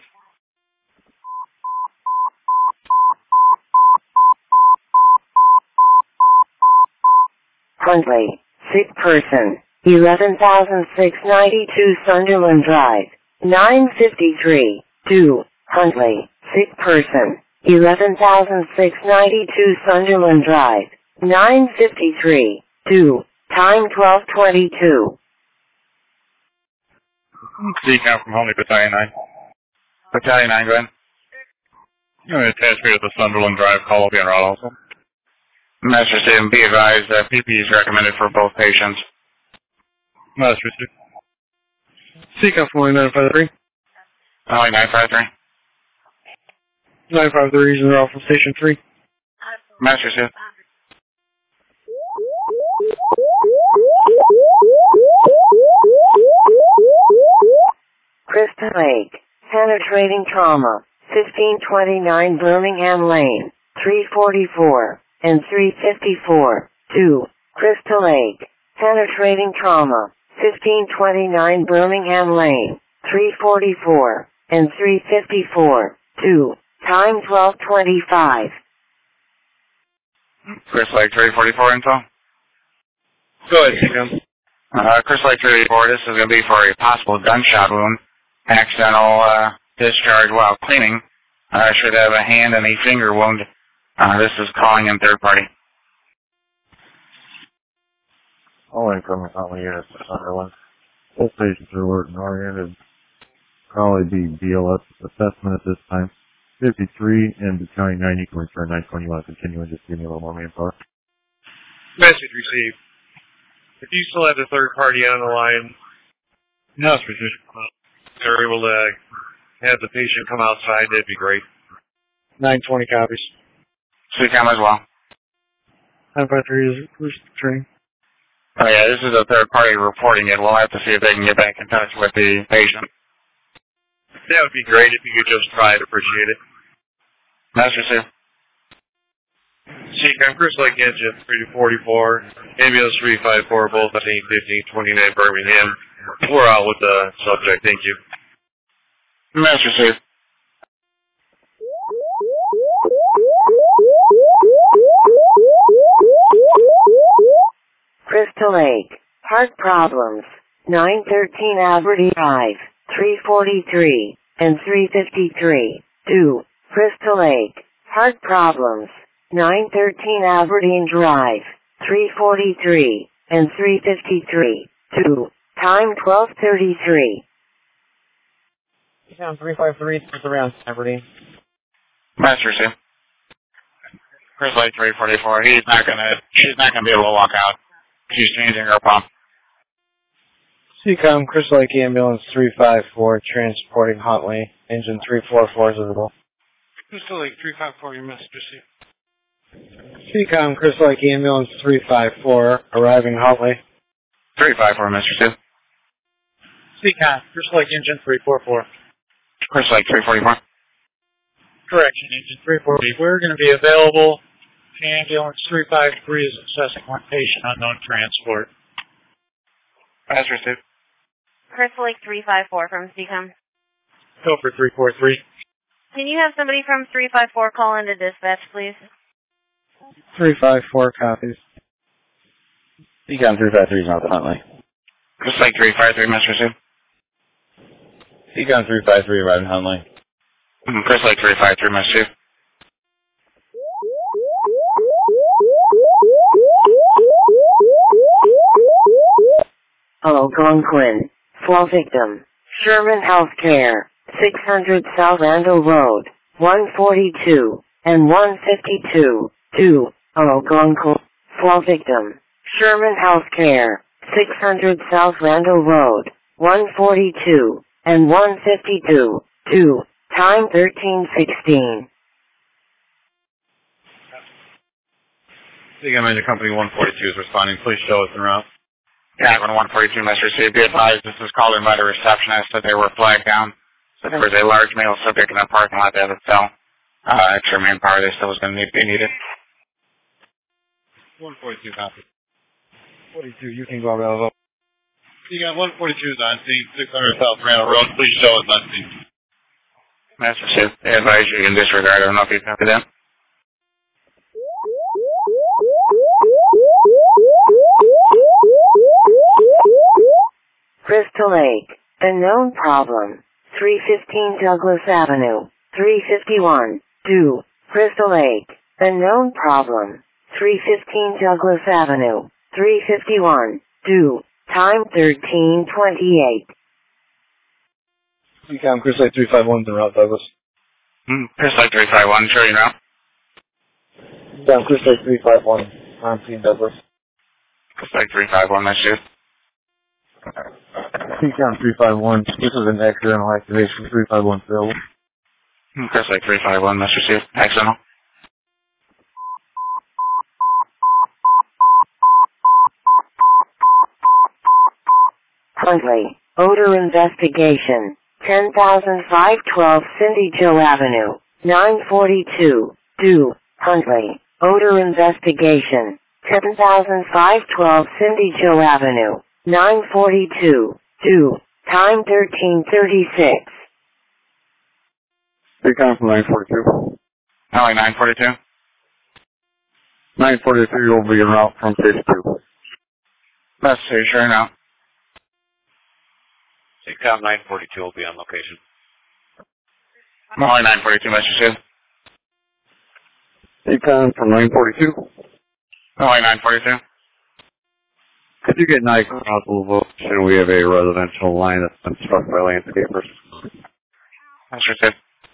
Huntley, sick person, eleven thousand six hundred ninety-two Sunderland Drive, nine fifty-three, two, Huntley, sick person, eleven thousand six hundred ninety-two Sunderland Drive, nine fifty-three, two, time twelve twenty-two. Seacom from Huntley Battalion nine. Battalion nine, go ahead. You're going to attach me to the Sunderland Drive call. Will be en route also. Master received. Be advised that P P is recommended for both patients. Master received. Seacom from nine five three. Huntley nine five three. nine five three is en route from Station three. Master received. Crystal Lake, penetrating trauma, fifteen twenty-nine Birmingham Lane, three forty-four, and three fifty-four, two, Crystal Lake, penetrating trauma, fifteen twenty-nine Birmingham Lane, three forty-four, and three fifty-four, two, time twelve twenty-five. Crystal Lake three forty-four info. Go ahead, Seacom. Uh, Crystal Lake three eighty-four, this is going to be for a possible gunshot wound. Accidental uh, discharge while cleaning. Uh, should have a hand and a finger wound. Uh, this is calling in third party. All incoming Huntley units to Sunderland. Both patients are alert and oriented. Probably be B L S assessment at this time. fifty-three and Battalion ninety going for a nine twenty. You want to continue and just give me a little more manpower? Message received. If you still have the third party on the line, no, they're able to have the patient come outside, that'd be great. nine twenty copies. C COM as well. nine five three is returning. Oh yeah, this is a third party reporting it. We'll have to see if they can get back in touch with the patient. That would be great if you could just try it. Appreciate it. Master Sue. C COM, Chris Lake Engine three forty-four, ambulance three five four, both at eight fifteen twenty-nine Birmingham. We're out with the subject. Thank you. Master Sue. Crystal Lake. Heart problems. nine thirteen Aberdeen Drive. three forty-three and three fifty-three. two. Crystal Lake. Heart problems. nine thirteen Aberdeen Drive. three forty-three and three fifty-three. two. Time twelve thirty-three. Down three five three, it's around Aberdeen. Master Sue. Chris Lake three forty-four. He's not gonna. She's not gonna be able to walk out. She's changing her pump. C COM, Chris Lake Ambulance three five four, transporting Huntley. Engine three four four is visible. Crystal Lake three five four, your message received. C COM, Chris Lake Ambulance three five four, arriving Huntley. three five four, Mister Sue. C COM, Chris Lake Engine three four four. Chris Lake three forty-four. Correction, Engine three forty. We're going to be available. Ambulance three five three is assessing one patient, unknown transport. Master Sue. Chris Lake three five four from C COM. Go for three four three. Can you have somebody from three five four call into dispatch, please? three five four copies. C COM three five three is not the Huntley. Chris Lake three five three, Mister Sue. C COM three five three arriving Huntley. Chris Lake three five three, Mister Sue. Algonquin. Fall victim. Sherman Healthcare. six hundred South Randall Road. one forty-two and one fifty-two. two. Algonquin. Fall victim. Sherman Healthcare. six hundred South Randall Road. one forty-two and one fifty-two. two. Time thirteen sixteen. C COM into Company one forty-two is responding. Please show us en route. Cabin one forty-two, Mister Sue. Be advised, this is called in by the receptionist that they were flagged down. So there was a large male subject in the parking lot that had fell. Uh, extra manpower they still was going to need, be needed. one forty-two copy. forty-two, you can go available. C COM one forty-two is on scene, six hundred South Randall Road. Please show us on scene. Master Sue, they advise you can disregard. I don't know if you copy that. Crystal Lake. Unknown problem. three fifteen Douglas Avenue. three fifty-one. two. Crystal Lake. Unknown problem. three fifteen Douglas Avenue. three fifty-one. two. Time thirteen twenty-eight. C COM, Chris Lake three five one is en route, Douglas. Mm, Chris Lake three five one, sure you know. C COM, Chris Lake three five one, on scene, Douglas. Chris Lake three five one, Mister Sue. C COM three five one, this is an accidental activation. three five one available. Chris Lake three five one, Mister Sue. Accidental. Huntley. Odor investigation. ten thousand five twelve Cindy Joe Avenue. nine forty-two. two. Huntley. Odor investigation. ten thousand five twelve Cindy Joe Avenue. nine forty-two. two. Time thirteen thirty-six. C COM from nine forty-two. Only nine forty-two? nine forty-three will be en route from stage two. That's Sue, sure now. C COM nine forty-two will be on location. Only nine forty-two, Mister Sue. C COM from nine forty-two. Only nine forty-two. Could you get Nikon possible location? We have a residential line that's been struck by landscapers. That's right.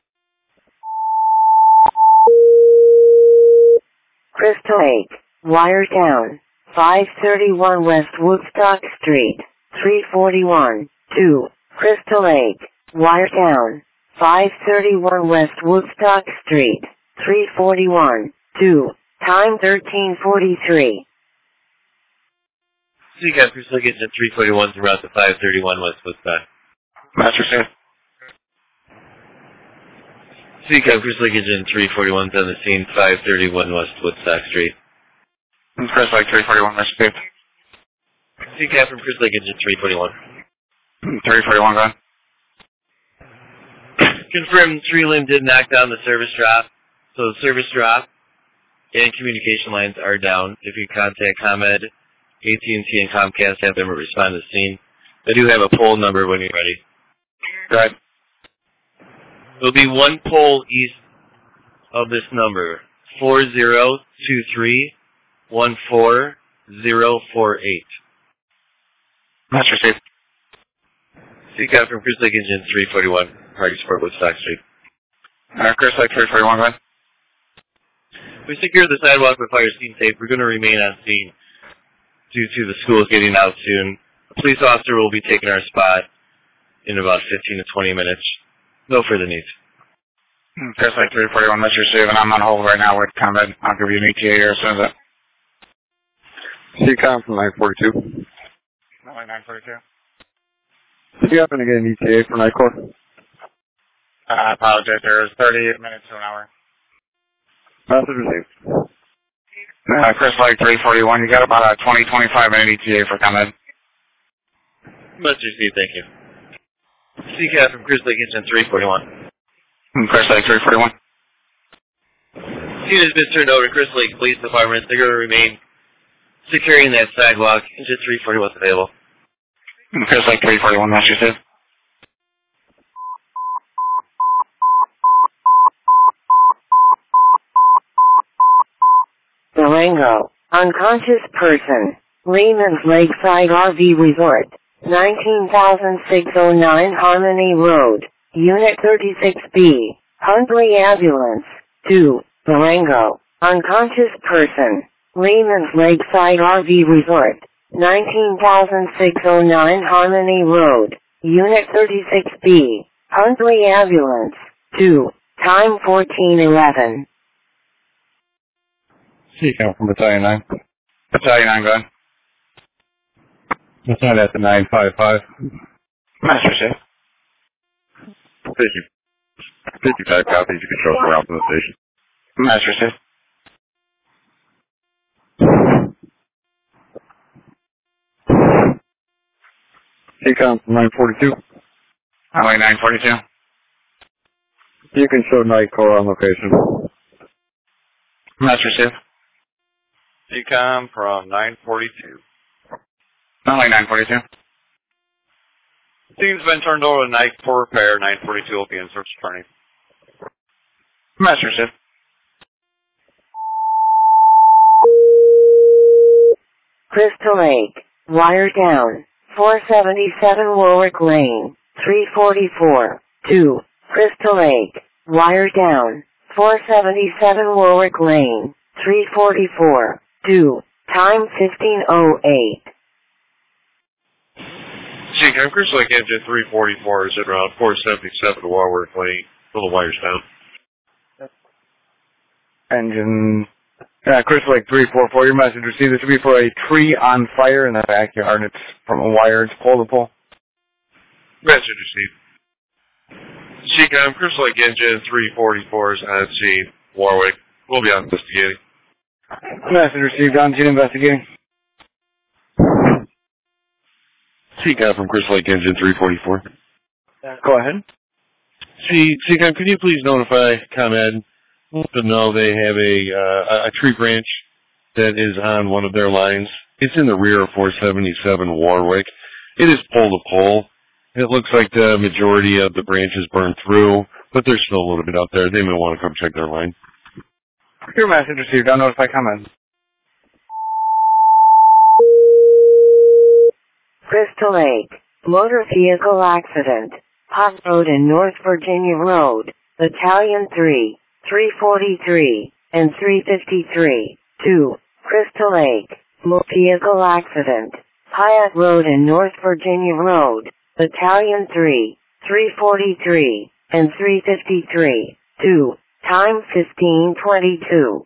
Crystal Lake, wire down, five thirty-one West Woodstock Street, three forty-one, two, Crystal Lake, wire down, five thirty-one West Woodstock Street, three forty-one, two, time thirteen forty-three. So you got Crystal Lake Engine three forty-one throughout the five thirty-one West Woodstock. Master Chief. So you got Crystal Lake Engine three forty-one on the scene, five thirty-one West Woodstock Street. Crystal Lake three forty-one, Master Chief. So you got from Crystal Lake Engine three forty-one. three forty-one, gone. Confirmed Tree Limb did knock down the service drop. So the service drop and communication lines are down. If you contact ComEd, A T and T, and Comcast, have them respond to the scene. They do have a poll number when you're ready. Go ahead. There'll be one pole east of this number, four zero two three one four zero four eight. Master Chief. Seek out from Crystal Lake Engine three forty-one, Party Sport, Woodstock Street. Uh, Crystal Lake three forty-one, go ahead. We secure the sidewalk with fire scene tape. We're going to remain on scene due to the schools getting out soon. A police officer will be taking our spot in about fifteen to twenty minutes. No further needs. Crystal Lake three forty-one, Mister Chief, and I'm on hold right now with ComEd. I'll give you an E T A here as soon as that. C COM from nine forty-two. nine forty-two. Did you happen to get an E T A for Nightcore? Uh, I apologize, there is thirty-eight minutes to an hour. Message received. Uh, Crystal Lake three forty-one, you got about a twenty, twenty-five minute E T A for ComEd. Much received, thank you. C CAT from Crystal Lake Engine three forty-one. Crystal Lake three forty-one. Scene has been turned over to Crystal Lake Police Department. They're going to remain securing that sidewalk. Engine three forty-one is available. Crystal Lake three forty-one, Master Chief. Durango, unconscious person, Lehman's Lakeside R V Resort, nineteen thousand six hundred nine Harmony Road, Unit thirty-six B, Huntley Ambulance, two, Durango, unconscious person, Lehman's Lakeside R V Resort, nineteen thousand six hundred nine Harmony Road, Unit thirty-six B, Huntley Ambulance, two, time fourteen eleven. C COM from Battalion nine. Battalion nine, go ahead. It's not at the nine five five. Master Chief. fifty, fifty-five copies. You can show us around from the station. Master Chief. C COM from nine forty-two. Highway nine forty-two. You can show Nightcore on location. Master Chief. C COM from nine forty-two. Highway nine forty-two. Scene's been turned over to night for repair. nine forty-two will be in search training. Master Chief. Crystal Lake, wire down, four seventy-seven Warwick Lane, three forty-four, two, Crystal Lake, wire down, four seventy-seven Warwick Lane, three forty-four, two, time fifteen oh eight. C COM, Crystal Lake Engine three forty-four is at around four seventy-seven Warwick Lane. Pull the wires down. Engine, uh, Crystal Lake three forty-four, your message received. This will be for a tree on fire in the backyard. It's from a wire. It's pole to pole. Message received. C COM, Crystal Lake Engine three forty-four is on scene. Warwick. We'll be on investigating. Message received. On scene investigating. C COM from Crystal Lake Engine three forty-four. Go ahead. C COM, could you please notify ComEd? Let them know they have a uh, a tree branch that is on one of their lines. It's in the rear of four seventy-seven Warwick. It is pole to pole. It looks like the majority of the branch is burned through, but there's still a little bit out there. They may want to come check their line. Your message received. I'll notify ComEd. Crystal Lake, motor vehicle accident, Pot Road and North Virginia Road, Battalion three, three forty-three, and three fifty-three. two. Crystal Lake, motor vehicle accident, Hyatt Road and North Virginia Road, Battalion three, three forty-three, and three fifty-three. two. Time fifteen twenty-two.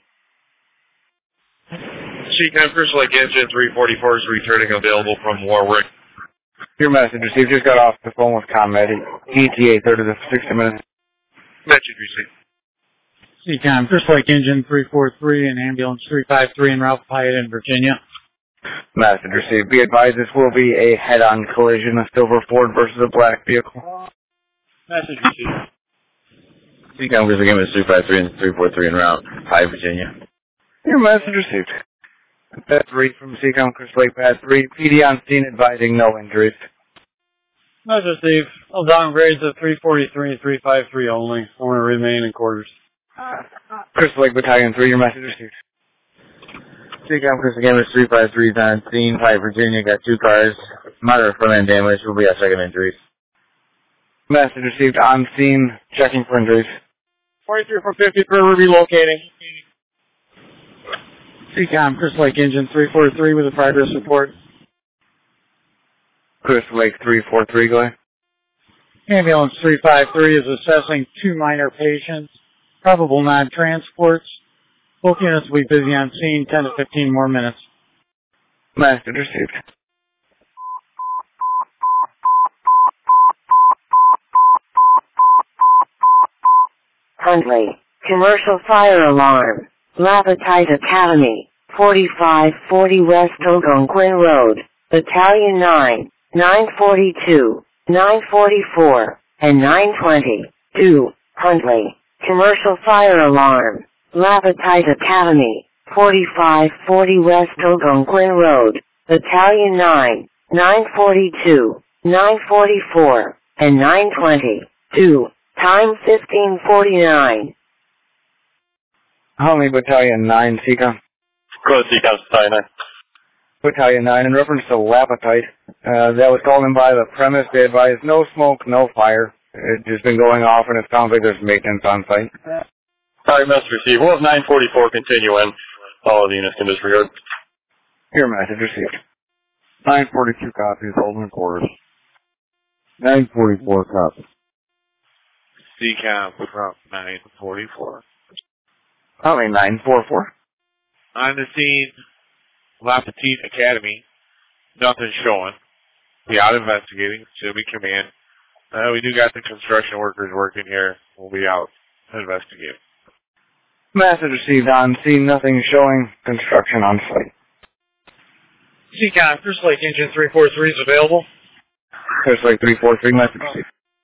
Seacom Crystal Lake Engine three forty-four is returning available from Warwick. Your message received. Just got off the phone with ComEd. E T A thirty to sixty minutes. Message received. Seacom Crystal Lake Engine three four three and Ambulance three five three in Ralph Hyatt in Virginia. Message received. Be advised this will be a head-on collision, a silver Ford versus a black vehicle. Message received. Seacom Crystal Lake Engine three five three and three four three in Ralph Hyatt, Virginia. Your message received. Pad three from Seacom Crystal Lake, Pad three. P D on scene advising no injuries. Message received. I'll downgrade to three forty-three and three five three only. I want to remain in quarters. Crystal Lake Battalion three, your message received. Seacom Crystal Lake Engine three five three is on scene. Hyatt, Virginia, got two cars. Moderate front-end damage. Will be a second injuries. Message received on scene. Checking for injuries. forty-three from fifty-three, we're relocating. Seacom Crystal Lake Engine three four three with a progress report. Crystal Lake three four three, go ahead. Ambulance three five three is assessing two minor patients, probable non-transports. Both units will be busy on scene, ten to fifteen more minutes. Message received. Huntley, commercial fire alarm, Lapatite Academy, forty-five forty West Algonquin Road, Battalion nine, nine forty-two, nine forty-four, and nine twenty. two. Huntley, commercial fire alarm, Lapatite Academy, forty-five forty West Algonquin Road, Battalion nine, nine forty-two, nine forty-four, and nine twenty. two. Time fifteen forty-nine. Huntley Battalion nine, Seacom. Go ahead, Seacom Battalion nine. Battalion nine, in reference to Lapatite, uh, that was called in by the premise. They advised no smoke, no fire. It's just been going off, and it sounds like there's maintenance on site. Sorry, message received. We'll have nine forty-four continue in. All of the units can disregard. Your message received. nine forty-two copies, holding in quarters. nine forty-four copies. Seacom from nine forty-four. Huntley nine forty-four. On the scene, Lapatite Academy. Nothing showing. Be out investigating. Should be command. Uh, we do got the construction workers working here. We'll be out investigating. Message received on scene. Nothing showing. Construction on site. Seacom Crystal Lake Engine three four three is available. Crystal Lake three four three. Message received.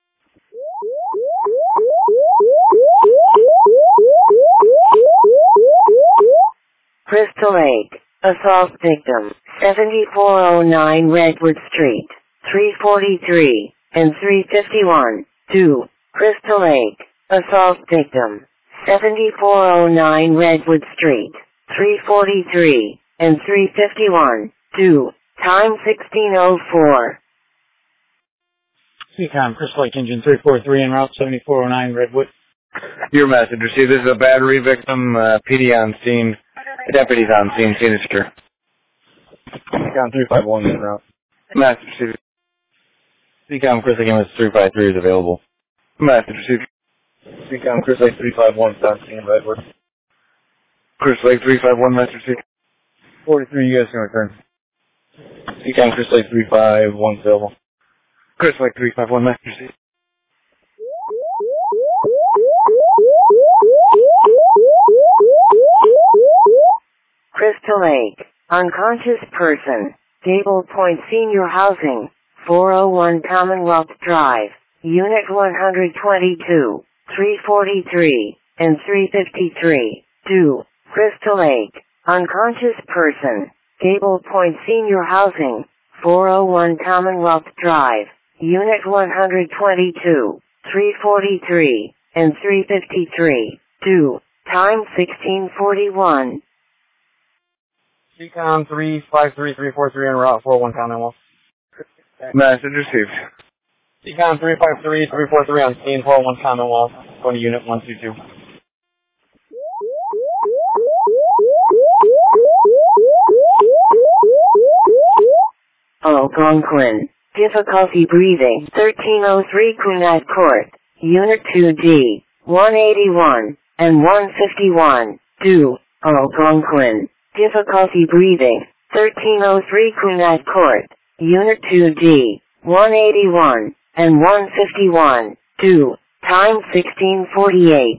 Crystal Lake, assault victim, seventy-four oh nine Redwood Street, three forty-three, and three fifty-one. two. Crystal Lake, assault victim, seventy-four oh nine Redwood Street, three forty-three, and three fifty-one. two. Time sixteen oh four. Seacom Crystal Lake Engine three four three en route seventy-four oh nine Redwood. Your message received. This is a battery victim. Uh, P D on scene. Deputies on scene. Scene is secure. Seacom three five one en route. Message received. Seacom Crystal Lake Engine three five three is available. Message received. Seacom Crystal Lake three five one is on scene, Redwood. Crystal Lake three five one, message received. forty-three, you guys can return. Seacom Crystal Lake three five one available. Crystal Lake three five one, message received. Crystal Lake, unconscious person, Gable Point Senior Housing, four oh one Commonwealth Drive, Unit one twenty-two, three forty-three, and three fifty-three. two. Crystal Lake, unconscious person, Gable Point Senior Housing, four oh one Commonwealth Drive, Unit one twenty-two, three forty-three, and three fifty-three. two. Time sixteen forty-one. Seacom three five three three four three en route four oh one Commonwealth. Message received. Econ three five three, three four three on scene, four one Commonwealth, going to unit one two two. Algonquin. Difficulty breathing. thirteen oh three Kunat Court. Unit two D. one eighty-one and one fifty-one. Do. Algonquin. Difficulty breathing. thirteen oh three Kunat Court. Unit two D. one eighty-one and one fifty-one. Do. Time sixteen forty-eight.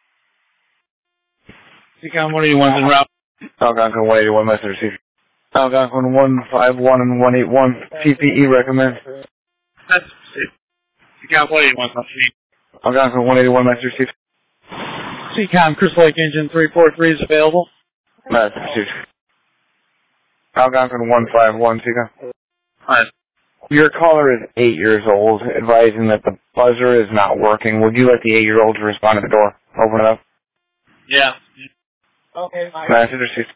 Econ one eighty-one's en route. Algonquin one eighty-one, message received. Algonquin one five one and one eighty-one, P P E recommend. That's it. Econ one eighty-one's on scene. Algonquin one eighty-one, message received. Seacom Crystal Lake Engine three four three is available. Message received. Algonquin one five one, Seacom. Alright. Your caller is eight years old, advising that the buzzer is not working. Would you like the eight-year-old to respond to the door? Open it up. Yeah. Okay, my Message received.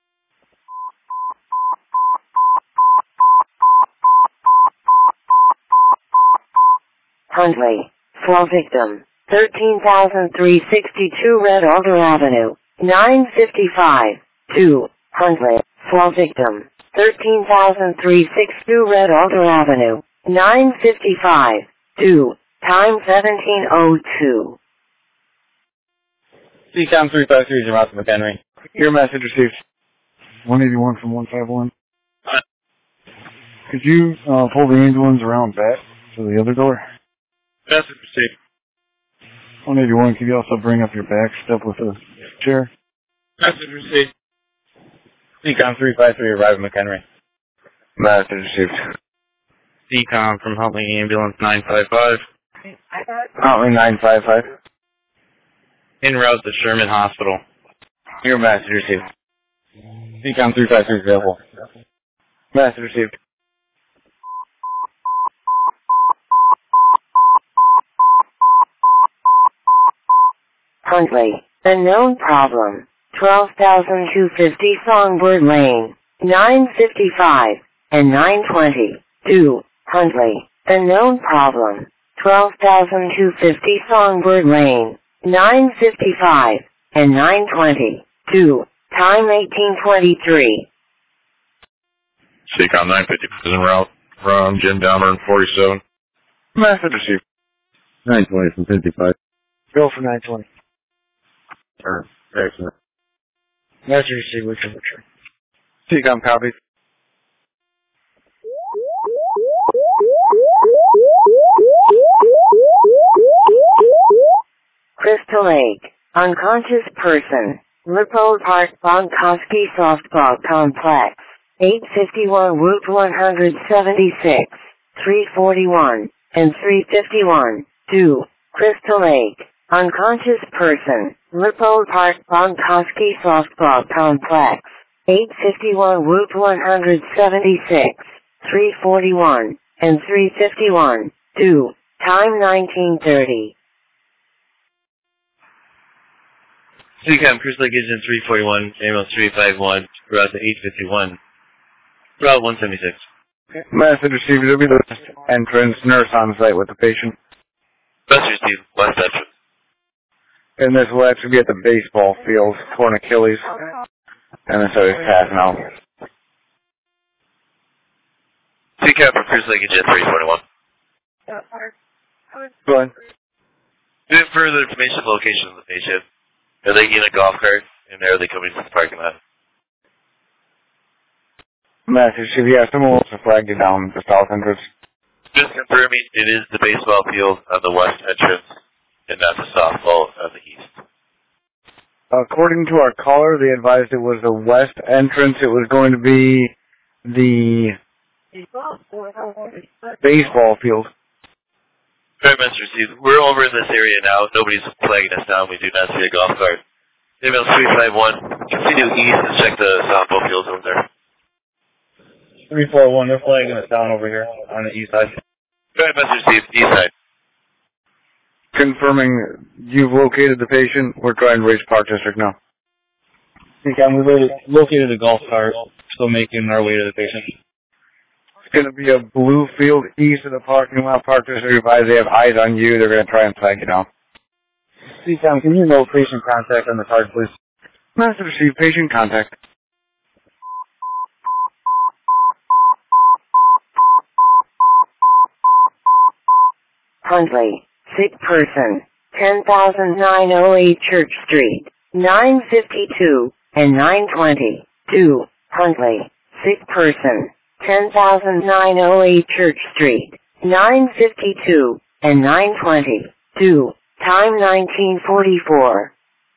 Huntley. Fall victim. thirteen thousand three hundred sixty-two Red Alder Avenue. nine fifty-five. two. Huntley. Fall victim. thirteen thousand three hundred sixty-two Red Alder Avenue. nine fifty-five. two. Time seventeen oh two. Econ three five three is en route to McHenry. Your message received. one eighty-one from one five one. Could you uh, pull the ambulance around back to the other door? Message received. one eighty-one, could you also bring up your back step with a chair? Message received. Econ three five three arrived at McHenry. Message received. Decom from Huntley Ambulance nine five five. Huntley nine five five. En route to Sherman Hospital. Your message received. Econ three five three is available. Message received. Huntley. Unknown problem. twelve thousand two hundred fifty Songbird Lane. nine fifty-five and nine twenty. Do. Huntley. Unknown problem. twelve thousand two hundred fifty Songbird Lane. nine fifty-five and nine twenty. Do. Time eighteen twenty-three. Seacom nine fifty is en route from Jim Dahmer and forty-seven. Message received. nine twenty from fifty-five. Go for nine twenty. Or, excellent. Message received with temperature. Seacom copies. Crystal Lake. Unconscious person. Lippold Park Bonkoski Softball Complex. eight fifty-one Route one seventy-six. three forty-one and three fifty-one. Do. Crystal Lake. Unconscious person. Lippold Park Bonkoski Softball Complex. eight fifty-one Route one seventy-six. three forty-one and three fifty-one. Do. Time nineteen thirty. Seacom Crystal Lake Engine three forty-one, ambulance three five one, route to eight fifty-one, route one seventy-six. Message received. It'll be the entrance nurse on site with the patient. Message received, west entrance. And this will actually be at the baseball field, torn Achilles. And then so he's passing out. Seacom for Crystal Lake Engine three forty-one. Go ahead. Do you have further information on the location of the patient? Are they in a golf cart, and are they coming from the parking lot? Message, if you have someone wants to flag you down the south entrance. Just confirming it is the baseball field on the west entrance, and not the softball on the east. According to our caller, they advised it was the west entrance. It was going to be the baseball field. Fair message received. We're over in this area now. Nobody's flagging us down. We do not see a golf cart. Ambulance three five one. Continue east and check the softball fields over there. three four one, they're flagging us down over here on the east side. Fair message received. East side. Confirming you've located the patient. We're trying to reach Park District now. Okay, we located a golf cart. Still making our way to the patient. It's going to be a blue field east of the parking lot. Parkers are advised they have eyes on you. They're going to try and flag you down. C COM, can you note patient contact on the card, please? Message received. Patient contact. Huntley, sick person, ten thousand nine oh eight Church Street, nine fifty-two and nine twenty. two. Huntley, sick person, ten thousand nine oh eight Church Street, nine fifty-two and nine twenty. two. Time nineteen forty-four.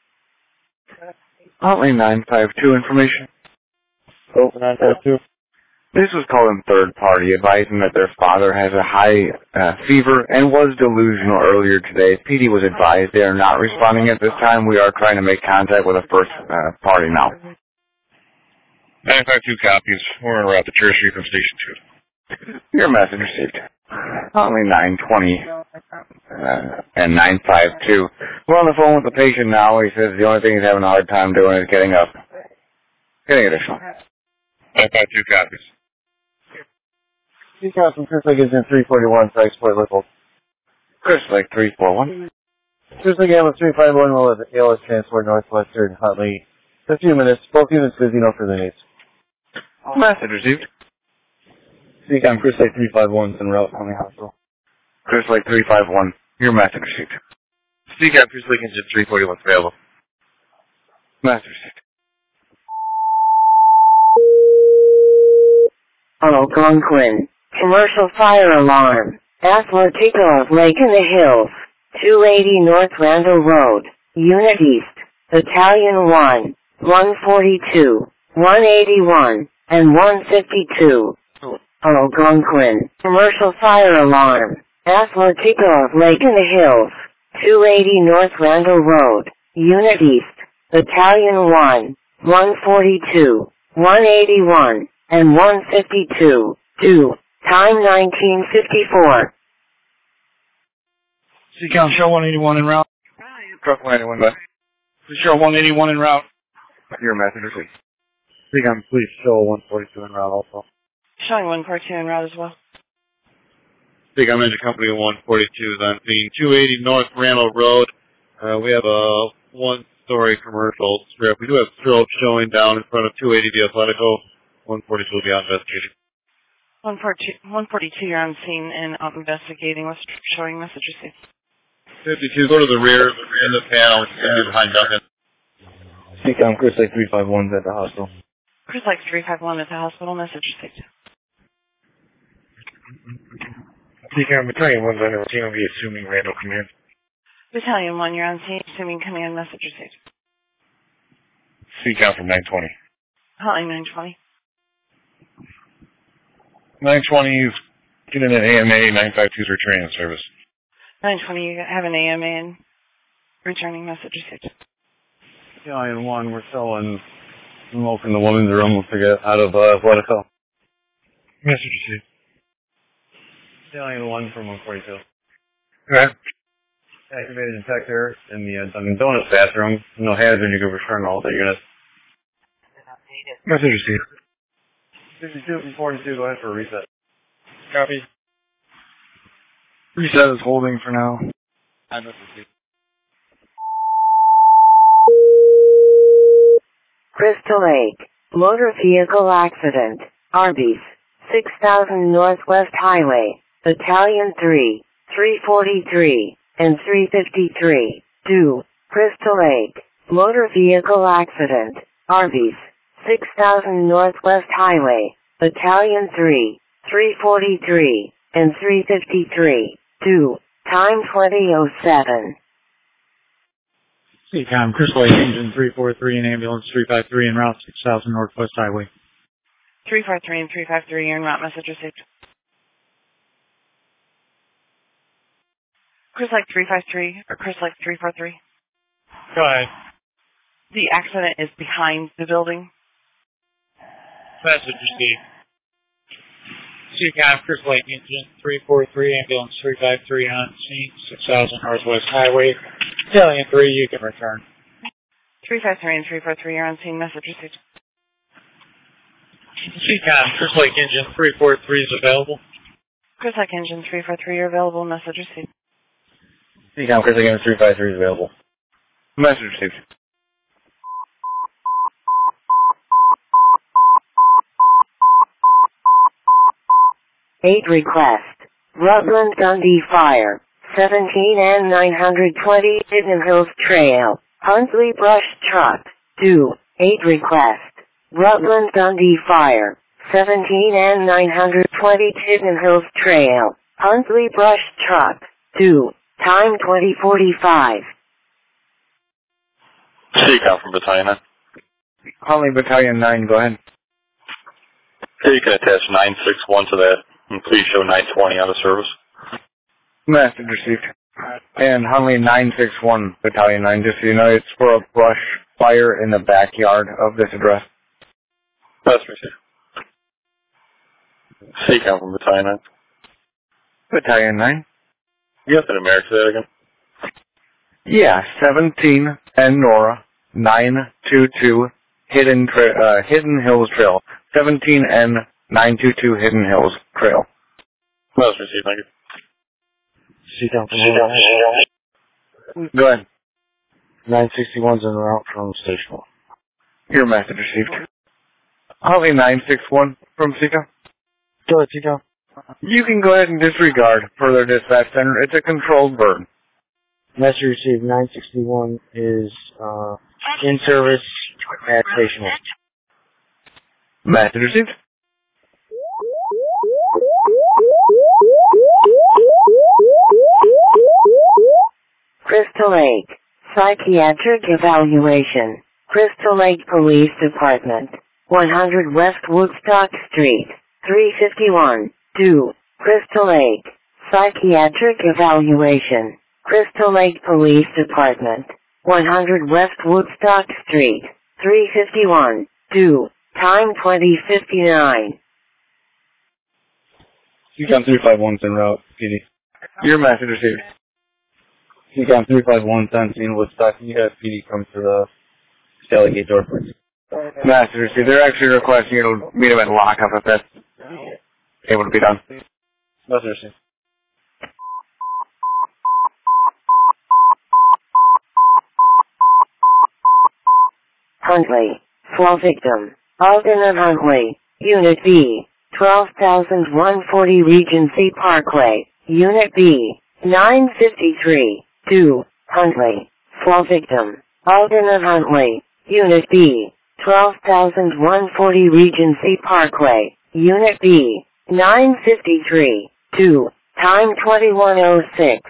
Huntley nine five two information. Oh, nine five two. This was called in third party, advising that their father has a high uh, fever and was delusional earlier today. P D was advised they are not responding at this time. We are trying to make contact with a first uh, party now. nine five two copies. We're en route to Church Street from Station two. Your message received. Only nine twenty uh, and nine five two. We're on the phone with the patient now. He says the only thing he's having a hard time doing is getting up. Getting additional. nine five two copies. C COM from Chris Lake is in three forty-one, Sykes Point, Liverpool. Chris Lake three four one. Chris Lake ambulance three five one will have A L S transport Northwestern Huntley. A few minutes. Both units busy, no further needs. Message received. C COM Chris Lake three five one is en route from the hospital. Chris Lake three five one. Your message received. C COM Chris Lake engine three forty-one available. Message received. Algonquin, commercial fire alarm, Athletico of Lake in the Hills, two eighty North Randall Road, Unit East, Battalion one, one forty-two, one eighty-one, and one fifty-two. Algonquin, commercial fire alarm, Athletico of Lake in the Hills, two eighty North Randall Road, Unit East, Battalion one, one forty-two, one eighty-one, and one fifty-two. two. Time nineteen fifty-four. C COM, show one eighty-one en route. Truck one eighty-one, bud. Show one eighty-one en route. Your message received. C COM, please show one forty-two en route also. Showing one forty-two en route as well. C COM Engine Company one forty-two is on scene. two eighty North Randall Road. Uh, we have a one-story commercial strip. We do have strobe showing down in front of two eighty the Athletico. one forty-two will be on investigating. one forty-two, you're on scene and out investigating with showing message received. fifty-two, go to the rear, the rear of the panel, and behind Duncan. C COM Chris Lake three five one is at the hospital. Chris Lake three five one at the hospital, message received. C COM, Battalion one's on the scene will be assuming Randall command. Battalion one, you're on scene, assuming command, message received. C COM from nine twenty. Hotline nine twenty. nine twenty is getting an A M A, nine five two's returning in service. nine twenty, you have an A M A and returning message received. Battalion one, we're still in smoke in the woman's room to get out of uh, Athletico. Message received. Battalion one from one forty-two. Okay. Activated detector in the uh, Dunkin' Donuts bathroom. No hazard, you can return all the units. Message received. fifty-two from forty-two, go ahead for a reset. Copy. Reset is holding for now. I message received. Crystal Lake, motor vehicle accident, Arby's, six thousand Northwest Highway, Battalion three, three forty-three, and three fifty-three. two. Crystal Lake, motor vehicle accident, Arby's, six thousand Northwest Highway, Battalion three, three forty-three, and three fifty-three. two. Time twenty oh seven. C COM, Crystal Lake Engine three four three and Ambulance three five three en route six thousand Northwest Highway. three four three and three five three, you're en route, message received. Chris Lake three five three, or Chris Lake three four three. Go ahead. The accident is behind the building. Message received. C COM, Crystal Lake Engine three four three, Ambulance three five three on scene, six thousand Northwest Highway. Battalion three, you can return. three five three and three four three, you're on scene, message received. Seacom, Crystal Lake Engine three four three is available. Chris Lake Engine three four three, you're available. Message received. Seacom, Crystal Lake Engine three five three is available. Message received. eight request. Rutland Dundee Fire. seventeen and nine twenty Hidden Hills Trail. Huntley Brush Truck. two. eight request. Rutland Dundee Fire. seventeen and nine twenty Hidden Hills Trail. Huntley Brush Truck. two. Time twenty forty-five. Seacom from Battalion nine. Huntley Battalion nine, go ahead. Okay, you can attach nine six one to that, and please show nine twenty out of service. Message received. And Huntley nine six one, Battalion nine, just so you know, it's for a brush fire in the backyard of this address. That's received. Seacom from Battalion nine. Battalion nine. You have to numeric say that again? Yeah, seventeen and Nora, nine two two, Hidden, tra- uh, Hidden Hills Trail. seventeen and nine two two Hidden Hills Trail. That's received, thank you. Seacom from Seacom. Go ahead. nine sixty-one's en route from Station one. Your message received. Huntley nine six one from Seacom. Go ahead, Seacom. You can go ahead and disregard further dispatch center. It's a controlled burn. Message received. nine sixty-one is uh, in service at Station one. Message received. Crystal Lake. Psychiatric Evaluation. Crystal Lake Police Department. one hundred West Woodstock Street. three fifty-one. two. Crystal Lake. Psychiatric Evaluation. Crystal Lake Police Department. one hundred West Woodstock Street. three fifty-one. two. Time twenty fifty-nine. Seacom three five one's en route, P D. Your message received. Seacom three five one's on scene Woodstock. You have P D come to the Sally Gate door, please. Message received. They're actually requesting you to meet them at lockup if that's able to be done. Message received. Huntley. Fall victim. Alden and Huntley. Unit B. twelve thousand one hundred forty Regency Parkway. Unit B. nine fifty-three. two. Huntley. Fall victim. Alden and Huntley. Unit B. twelve thousand one hundred forty Regency Parkway. Unit B. nine fifty-three. two. Time twenty-one oh six.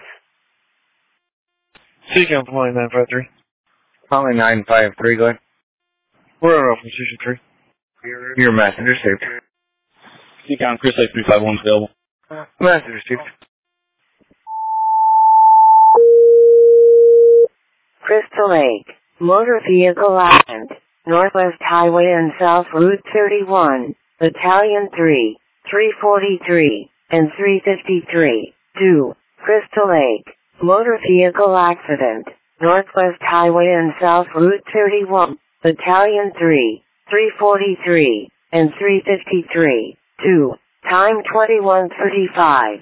Seacom from Huntley nine five three. Huntley nine five three, go ahead. We're on route from Station three. Your message received. Seacom, Chris Lake three five one's available. Message received. Crystal Lake. Motor vehicle accident. Northwest Highway and South Route thirty-one. Battalion three. three forty-three. And three fifty-three. two. Crystal Lake. Motor vehicle accident. Northwest Highway and South Route thirty-one. Battalion three. three forty-three. And three fifty-three. two. Time twenty-one thirty-five.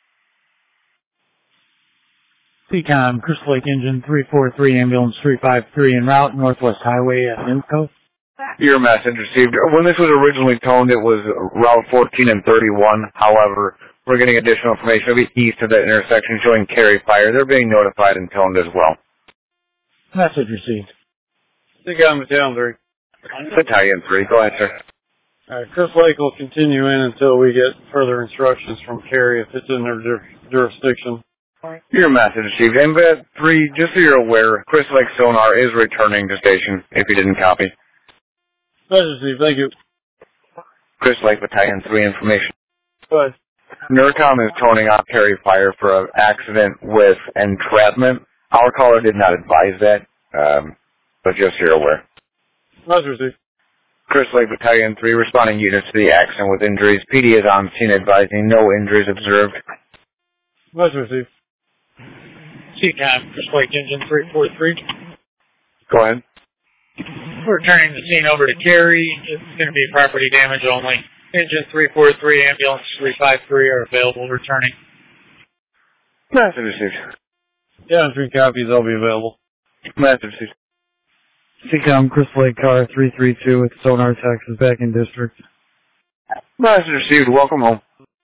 Seacom, Crystal Lake Engine three four three, Ambulance three five three, en route, Northwest Highway at Nimco. Your message received. When this was originally toned, it was Route fourteen and thirty-one. However, we're getting additional information. It'll be east of that intersection showing carry fire. They're being notified and toned as well. Message received. Seacom, Battalion three. Battalion three, go ahead, sir. Alright, Chris Lake will continue in until we get further instructions from Carrie if it's in their jur- jurisdiction. Your message received. And uh, three, just so you're aware, Chris Lake Sonar is returning to station if you didn't copy. Message received, thank you. Chris Lake Battalion three information. Go ahead. NERCOM is toning off carry fire for an accident with entrapment. Our caller did not advise that, um, but just so you're aware. Message received. Chris Lake Battalion three responding units to the accident with injuries. P D is on scene advising no injuries observed. Message received. Seacom, Crystal Lake Engine three four three. Go ahead. We're turning the scene over to Gary. It's going to be property damage only. Engine three four three, ambulance three five three are available, returning. Master received. Yeah, three copies, I'll be available. Master received. C COM, Crystal Lake car three three two with Sonar Texas back in district. Master received, welcome home.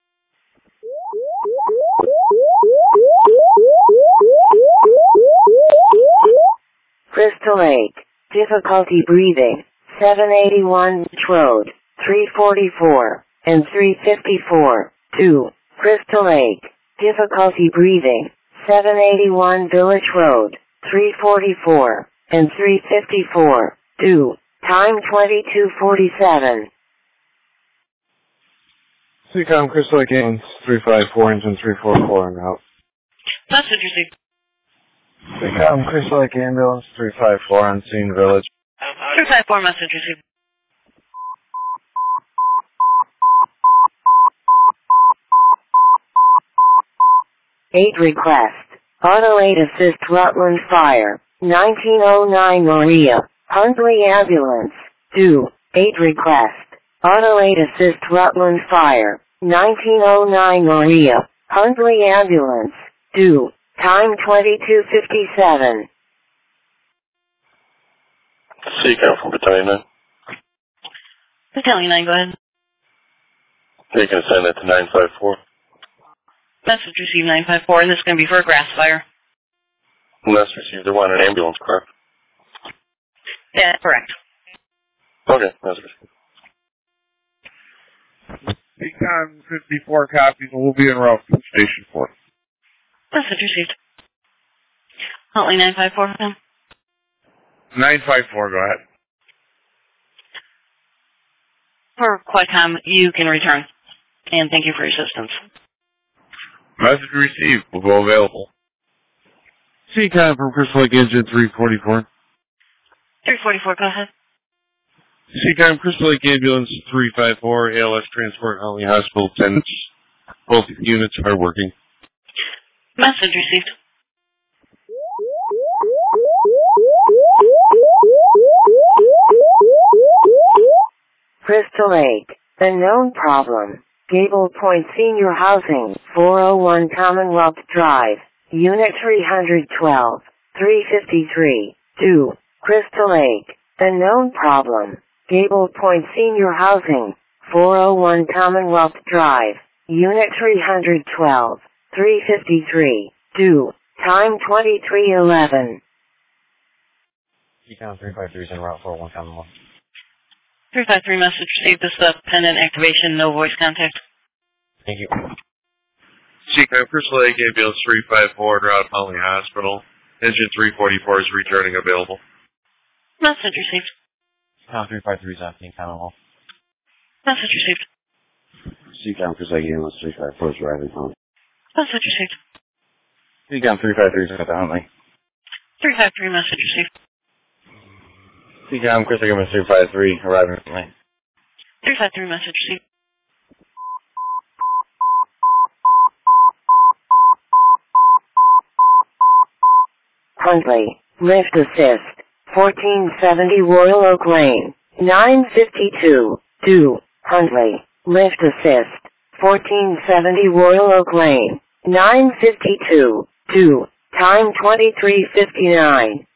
Crystal Lake, difficulty breathing, seven eighty-one Beach Road, three forty-four, and three fifty-four, two, Crystal Lake, difficulty breathing, seven eighty-one Village Road, three forty-four, and three fifty-four, two, time twenty-two forty-seven. C COM, Crystal Lake Ambulance three five four, engine three four four en route. That's what you see. C COM, Crystal Lake Ambulance three five four on scene village. three five four message received. eight request. Auto eight assist Rutland Fire. nineteen oh nine Maria. Huntley Ambulance. two. eight request. Auto eight assist Rutland Fire. nineteen oh nine Maria. Huntley Ambulance. two. Time twenty-two fifty-seven. C COM from Battalion nine. Battalion nine, go ahead. You can send that to nine five four. Message received nine five four, and this is going to be for a grass fire. Message received. They want an ambulance car. Yeah, correct. Okay, message received. C COM fifty-four copies, and we'll be en route to Station four. Message received. Huntley nine five four, then. nine five four, go ahead. For Qualcomm, you can return. And thank you for your assistance. Message received. Will go available. C COM from Crystal Lake Engine three forty-four. three forty-four, go ahead. C COM, Crystal Lake Ambulance three five four, A L S Transport, Huntley Hospital attendants. Both units are working. Message received. Crystal Lake, the known problem. Gable Point Senior Housing, four oh one Commonwealth Drive, Unit three twelve, three fifty-three, two, Crystal Lake, the known problem. Gable Point Senior Housing, four oh one Commonwealth Drive, Unit three twelve, three fifty-three, two, time twenty-three eleven. C COM three five three is en route for one Commonwealth. three five three message received. This is a pendant activation, no voice contact. Thank you. C COM, Crystal Lake Ambulance three five four, route Huntley Hospital. Engine three forty-four is returning available. Message received. C COM three five three is on scene Commonwealth. Message received. C COM, Crystal Lake Ambulance three five four is arriving home. Message received. C COM three five three is at the Huntley. three five three message received. C COM, Crystal Lake Ambulance three five three, arriving Huntley. three five three message received. Huntley, lift assist, fourteen seventy Royal Oak Lane, nine fifty-two, two, Huntley, lift assist, fourteen seventy Royal Oak Lane, nine fifty-two, two, time twenty-three fifty-nine.